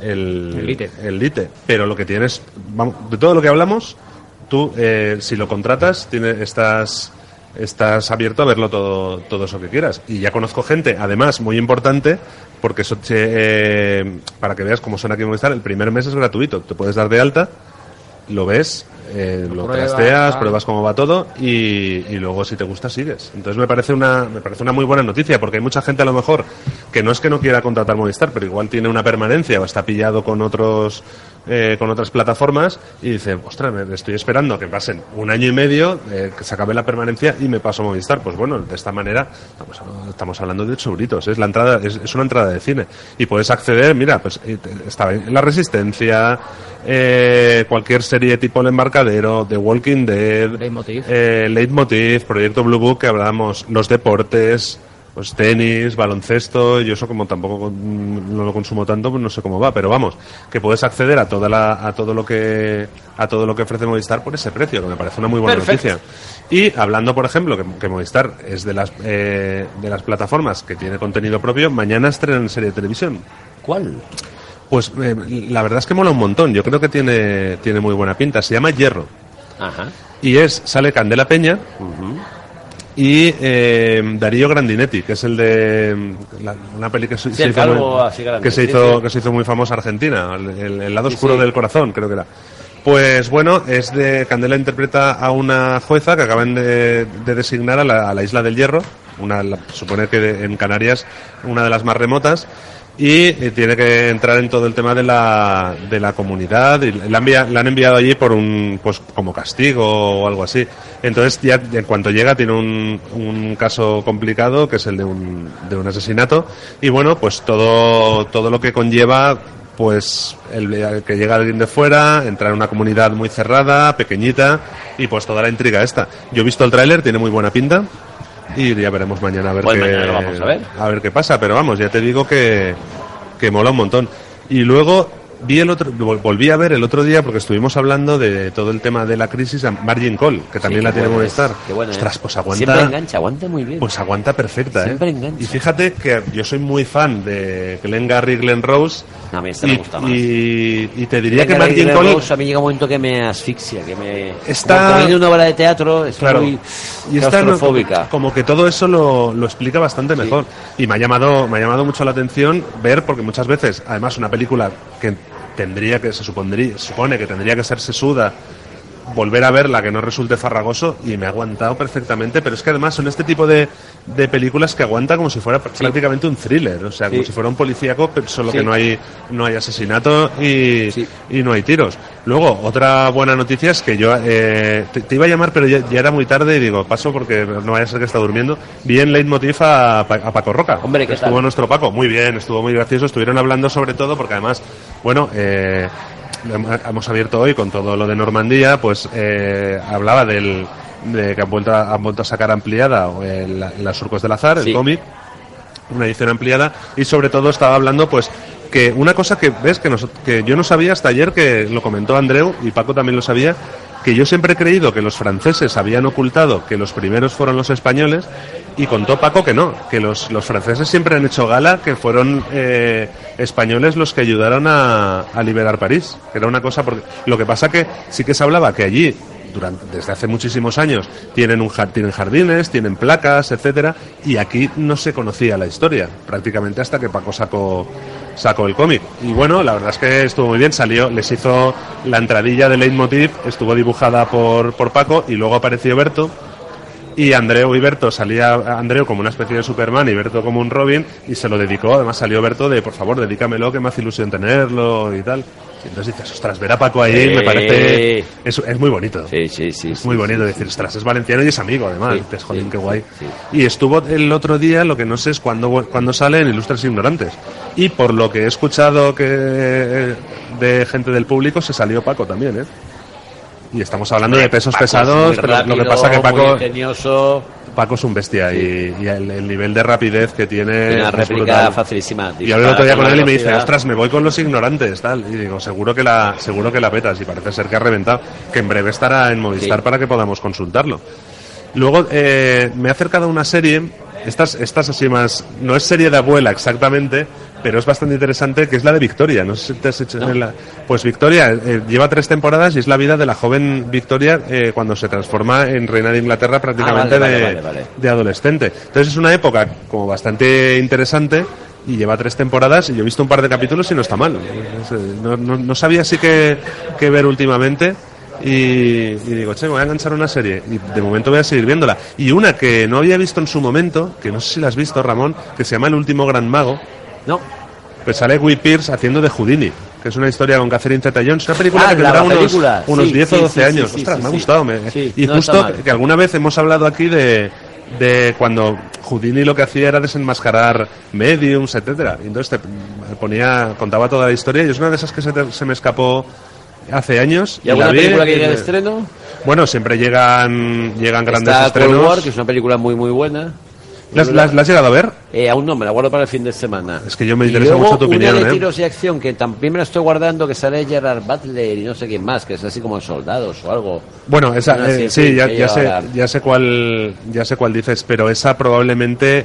Lite. Pero lo que tienes, de todo lo que hablamos, tú, si lo contratas, estás abierto a verlo todo eso que quieras. Y ya conozco gente, además, muy importante, porque eso para que veas cómo suena aquí en Movistar, el primer mes es gratuito. Te puedes dar de alta, lo ves, lo trasteas, pruebas cómo va todo y luego si te gusta sigues. Entonces me parece una muy buena noticia, porque hay mucha gente a lo mejor que no es que no quiera contratar Movistar, pero igual tiene una permanencia o está pillado con otras plataformas y dice, ostras, me estoy esperando que pasen 1 año y medio, que se acabe la permanencia y me paso a Movistar. Pues bueno, de esta manera estamos hablando de 8 euritos, es la entrada, es una entrada de cine y puedes acceder, mira, pues está La Resistencia, cualquier serie tipo El Embarcadero, The Walking Dead, Leitmotiv, Proyecto Blue Book que hablamos, los deportes, pues tenis, baloncesto. Yo eso como tampoco no lo consumo tanto, pues no sé cómo va, pero vamos, que puedes acceder a todo lo que ofrece Movistar por ese precio, que me parece una muy buena noticia. Y hablando, por ejemplo, que Movistar es de las plataformas que tiene contenido propio, mañana estrenan serie de televisión.
¿Cuál?
Pues la verdad es que mola un montón. Yo creo que tiene muy buena pinta. Se llama Hierro.
Ajá.
Y sale Candela Peña y Darío Grandinetti, que es el de una peli que se hizo muy famosa Argentina, el lado oscuro del corazón, creo que era. Pues bueno, es de Candela interpreta a una jueza que acaban de designar a la Isla del Hierro, supone que en Canarias una de las más remotas. Y tiene que entrar en todo el tema de la comunidad y la han enviado allí por pues como castigo o algo así. Entonces ya en cuanto llega tiene un caso complicado que es el de un asesinato y bueno, pues todo lo que conlleva pues el que llega alguien de fuera, entrar en una comunidad muy cerrada, pequeñita y pues toda la intriga esta. Yo he visto el tráiler, tiene muy buena pinta. Y ya veremos mañana
mañana lo vamos a ver
qué pasa, pero vamos, ya te digo que mola un montón. Y luego volví a ver el otro día porque estuvimos hablando de todo el tema de la crisis Margin Call, que también la tiene Movistar.
Ostras,
pues aguanta.
Siempre engancha, aguanta muy bien.
Pues aguanta perfecta,
Siempre engancha.
Y fíjate que yo soy muy fan de Glengarry y Glen Rose.
A mí me gusta más.
Y te diría que Margin Call
a mí llega un momento que me asfixia, que me
está
como una obra de teatro, es muy claustrofóbica.
Como que todo eso lo explica bastante mejor. Y me ha llamado mucho la atención ver, porque muchas veces, además una película que supone que tendría que ser sesuda, volver a verla que no resulte farragoso, y me ha aguantado perfectamente, pero es que además son este tipo de películas que aguanta como si fuera prácticamente un thriller, o sea, como si fuera un policíaco, pero solo que no hay asesinato y no hay tiros. Luego, otra buena noticia es que yo te iba a llamar, pero ya era muy tarde y digo, paso porque no vaya a ser que está durmiendo. Vi en Leitmotiv a Paco Roca.
Hombre, ¿qué
estuvo
tal?
Nuestro Paco, muy bien, estuvo muy gracioso, estuvieron hablando sobre todo porque además, bueno, hemos abierto hoy con todo lo de Normandía, pues hablaba de que han vuelto a sacar ampliada Los Surcos del Azar, el cómic, una edición ampliada, y sobre todo estaba hablando pues que una cosa que ves que yo no sabía hasta ayer, que lo comentó Andreu y Paco también lo sabía, que yo siempre he creído que los franceses habían ocultado que los primeros fueron los españoles, y contó Paco que no, que los franceses siempre han hecho gala que fueron españoles los que ayudaron a liberar París, que era una cosa, porque lo que pasa que sí que se hablaba que allí desde hace muchísimos años tienen jardines, tienen placas, etcétera, y aquí no se conocía la historia prácticamente hasta que Paco sacó el cómic. Y bueno, la verdad es que estuvo muy bien, les hizo la entradilla de Leitmotiv, estuvo dibujada por Paco, y luego apareció Berto, y Andreu y Berto, salía Andreu como una especie de Superman y Berto como un Robin, y se lo dedicó. Además salió Berto por favor, dedícamelo, que me hace ilusión tenerlo y tal. Y entonces dices, ostras, ver a Paco ahí me parece... Es muy bonito.
Sí.
Es muy bonito decir, ostras, es valenciano y es amigo, además. Dices, joder, qué guay. Y estuvo el otro día, lo que no sé es cuándo sale en Ilustres Ignorantes. Y por lo que he escuchado de gente del público, se salió Paco también, Y estamos hablando de pesos pesados, pero
rápido,
lo que pasa que Paco...
muy ingenioso.
Paco es un bestia y el nivel de rapidez que tiene
Una
es
réplica
brutal.
facilísima.
Y hablé el otro día con él y me dice,
Velocidad.
ostras, me voy con los ignorantes, tal. Y digo, seguro que la petas, y parece ser que ha reventado, que en breve estará en Movistar para que podamos consultarlo. Luego me he acercado a una serie, estas así más, no es serie de abuela exactamente, pero es bastante interesante, que es la de Victoria. No sé si te has hecho Pues Victoria lleva 3 temporadas y es la vida de la joven Victoria cuando se transforma en reina de Inglaterra prácticamente
vale.
de adolescente. Entonces es una época como bastante interesante y lleva 3 temporadas y yo he visto un par de capítulos y no está mal. No sabía así que ver últimamente. Y digo, che, me voy a enganchar una serie y de momento voy a seguir viéndola. Y una que no había visto en su momento, que no sé si la has visto, Ramón, que se llama El último gran mago.
No.
Pues sale Guy Pearce haciendo de Houdini, que es una historia con Catherine Zeta-Jones, una película que
la
tendrá
película.
unos 10 o 12 años.
Sí,
Ostras, me ha gustado. Y
no
justo
está mal.
que alguna vez hemos hablado aquí de cuando Houdini lo que hacía era desenmascarar mediums, etcétera. Y entonces contaba toda la historia y es una de esas que se me escapó hace años.
¿Y alguna
la vi,
película que llegue de estreno?
Bueno, siempre llegan grandes
Está Cold
estrenos.
War, que es una película muy muy buena.
¿La has llegado a ver?
Aún no, me la guardo para el fin de semana.
Es que yo me
Y
interesa
luego
mucho tu opinión,
una de tiros y acción que también me la estoy guardando, que sale Gerard Butler y no sé quién más, que es así como Soldados o algo.
Bueno, esa,
Una así,
sí,
que lleva
ya sé cuál dices, pero esa probablemente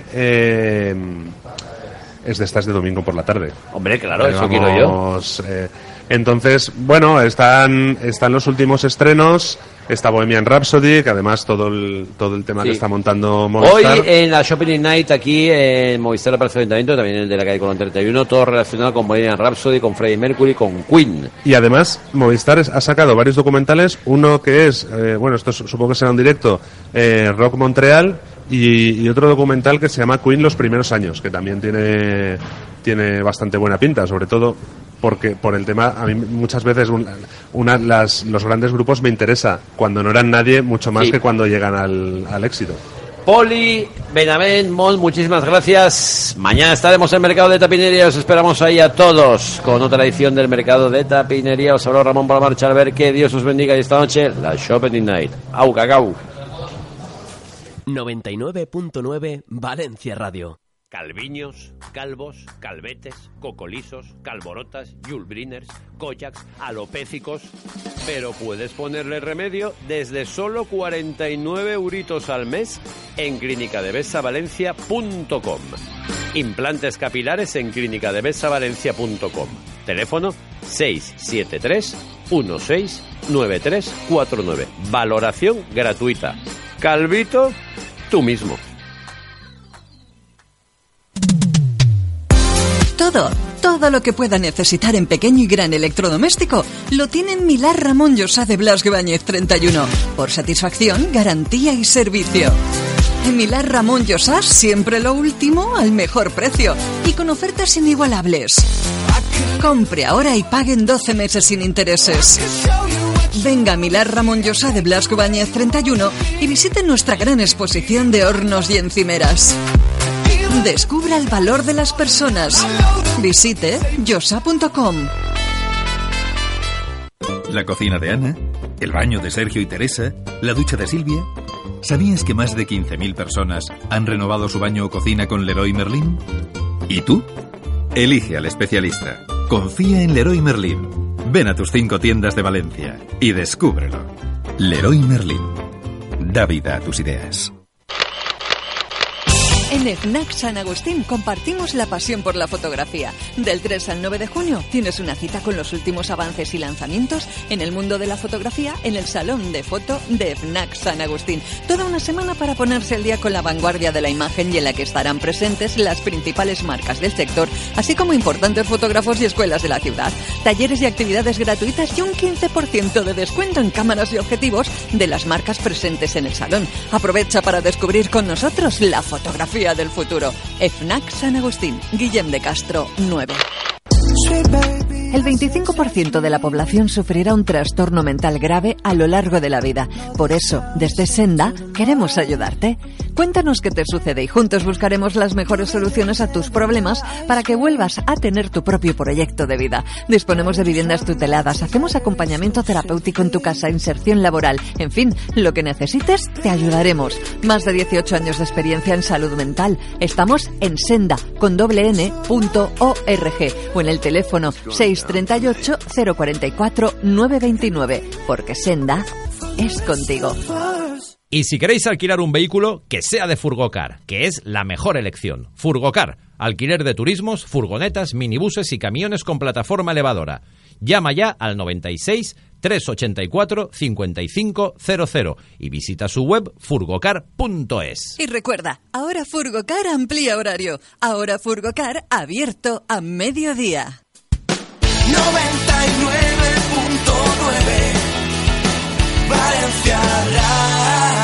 es de estas de domingo por la tarde.
Hombre, claro, eso quiero yo.
Entonces, bueno, están los últimos estrenos. Está Bohemian Rhapsody, que además todo el tema que está montando Movistar.
Hoy en la Shopping Night aquí en Movistar Palacio de Ayuntamiento, también el de la calle Colón 31, todo relacionado con Bohemian Rhapsody, con Freddie Mercury, con Queen.
Y además Movistar ha sacado varios documentales, uno que es, esto supongo que será un directo, Rock Montreal, y otro documental que se llama Queen los primeros años, que también tiene bastante buena pinta, sobre todo porque por el tema, a mí muchas veces los grandes grupos me interesa cuando no eran nadie, mucho más que cuando llegan al éxito.
Poli, Benavent, Mon, muchísimas gracias. Mañana estaremos en Mercado de Tapinería. Os esperamos ahí a todos con otra edición del Mercado de Tapinería. Os habló Ramón por la marcha. Al ver que Dios os bendiga. Y esta noche, la Shopping Night. Au, cacao.
99.9 Valencia Radio.
Calviños, calvos, calvetes, cocolisos, calborotas, yulbriners, koyaks, alopécicos. Pero puedes ponerle remedio desde solo 49 euritos al mes en clinicadevesavalencia.com. Implantes capilares en clinicadevesavalencia.com. Teléfono 673 169349. Valoración gratuita. Calvito, tú mismo.
Todo lo que pueda necesitar en pequeño y gran electrodoméstico lo tiene en Milán Ramón Llosa de Blas Ibáñez 31. Por satisfacción, garantía y servicio. En Milán Ramón Llosa siempre lo último al mejor precio y con ofertas inigualables. Compre ahora y pague en 12 meses sin intereses. Venga a Milán Ramón Llosa de Blas Ibáñez 31 y visite nuestra gran exposición de hornos y encimeras. Descubra el valor de las personas. Visite yosa.com.
La cocina de Ana, el baño de Sergio y Teresa, la ducha de Silvia. ¿Sabías que más de 15.000 personas han renovado su baño o cocina con Leroy Merlin? ¿Y tú? Elige al especialista. Confía en Leroy Merlin. Ven a tus 5 tiendas de Valencia y descúbrelo. Leroy Merlin. Da vida a tus ideas.
En FNAC San Agustín compartimos la pasión por la fotografía. Del 3 al 9 de junio tienes una cita con los últimos avances y lanzamientos en el mundo de la fotografía en el Salón de Foto de FNAC San Agustín. Toda una semana para ponerse al día con la vanguardia de la imagen y en la que estarán presentes las principales marcas del sector, así como importantes fotógrafos y escuelas de la ciudad. Talleres y actividades gratuitas y un 15% de descuento en cámaras y objetivos de las marcas presentes en el salón. Aprovecha para descubrir con nosotros la fotografía del futuro. FNAC San Agustín, Guillem de Castro 9. El 25% de la población sufrirá un trastorno mental grave a lo largo de la vida. Por eso, desde Senda, queremos ayudarte. Cuéntanos qué te sucede y juntos buscaremos las mejores soluciones a tus problemas para que vuelvas a tener tu propio proyecto de vida. Disponemos de viviendas tuteladas, hacemos acompañamiento terapéutico en tu casa, inserción laboral, en fin, lo que necesites, te ayudaremos. Más de 18 años de experiencia en salud mental. Estamos en Senda, con n.org o en el teléfono 638 044 929, porque Senda es contigo.
Y si queréis alquilar un vehículo, que sea de Furgocar, que es la mejor elección. Furgocar, alquiler de turismos, furgonetas, minibuses y camiones con plataforma elevadora. Llama ya al 96 384 5500 y visita su web furgocar.es.
Y recuerda, ahora Furgocar amplía horario. Ahora Furgocar abierto a mediodía.
99.9 Valencia Radio.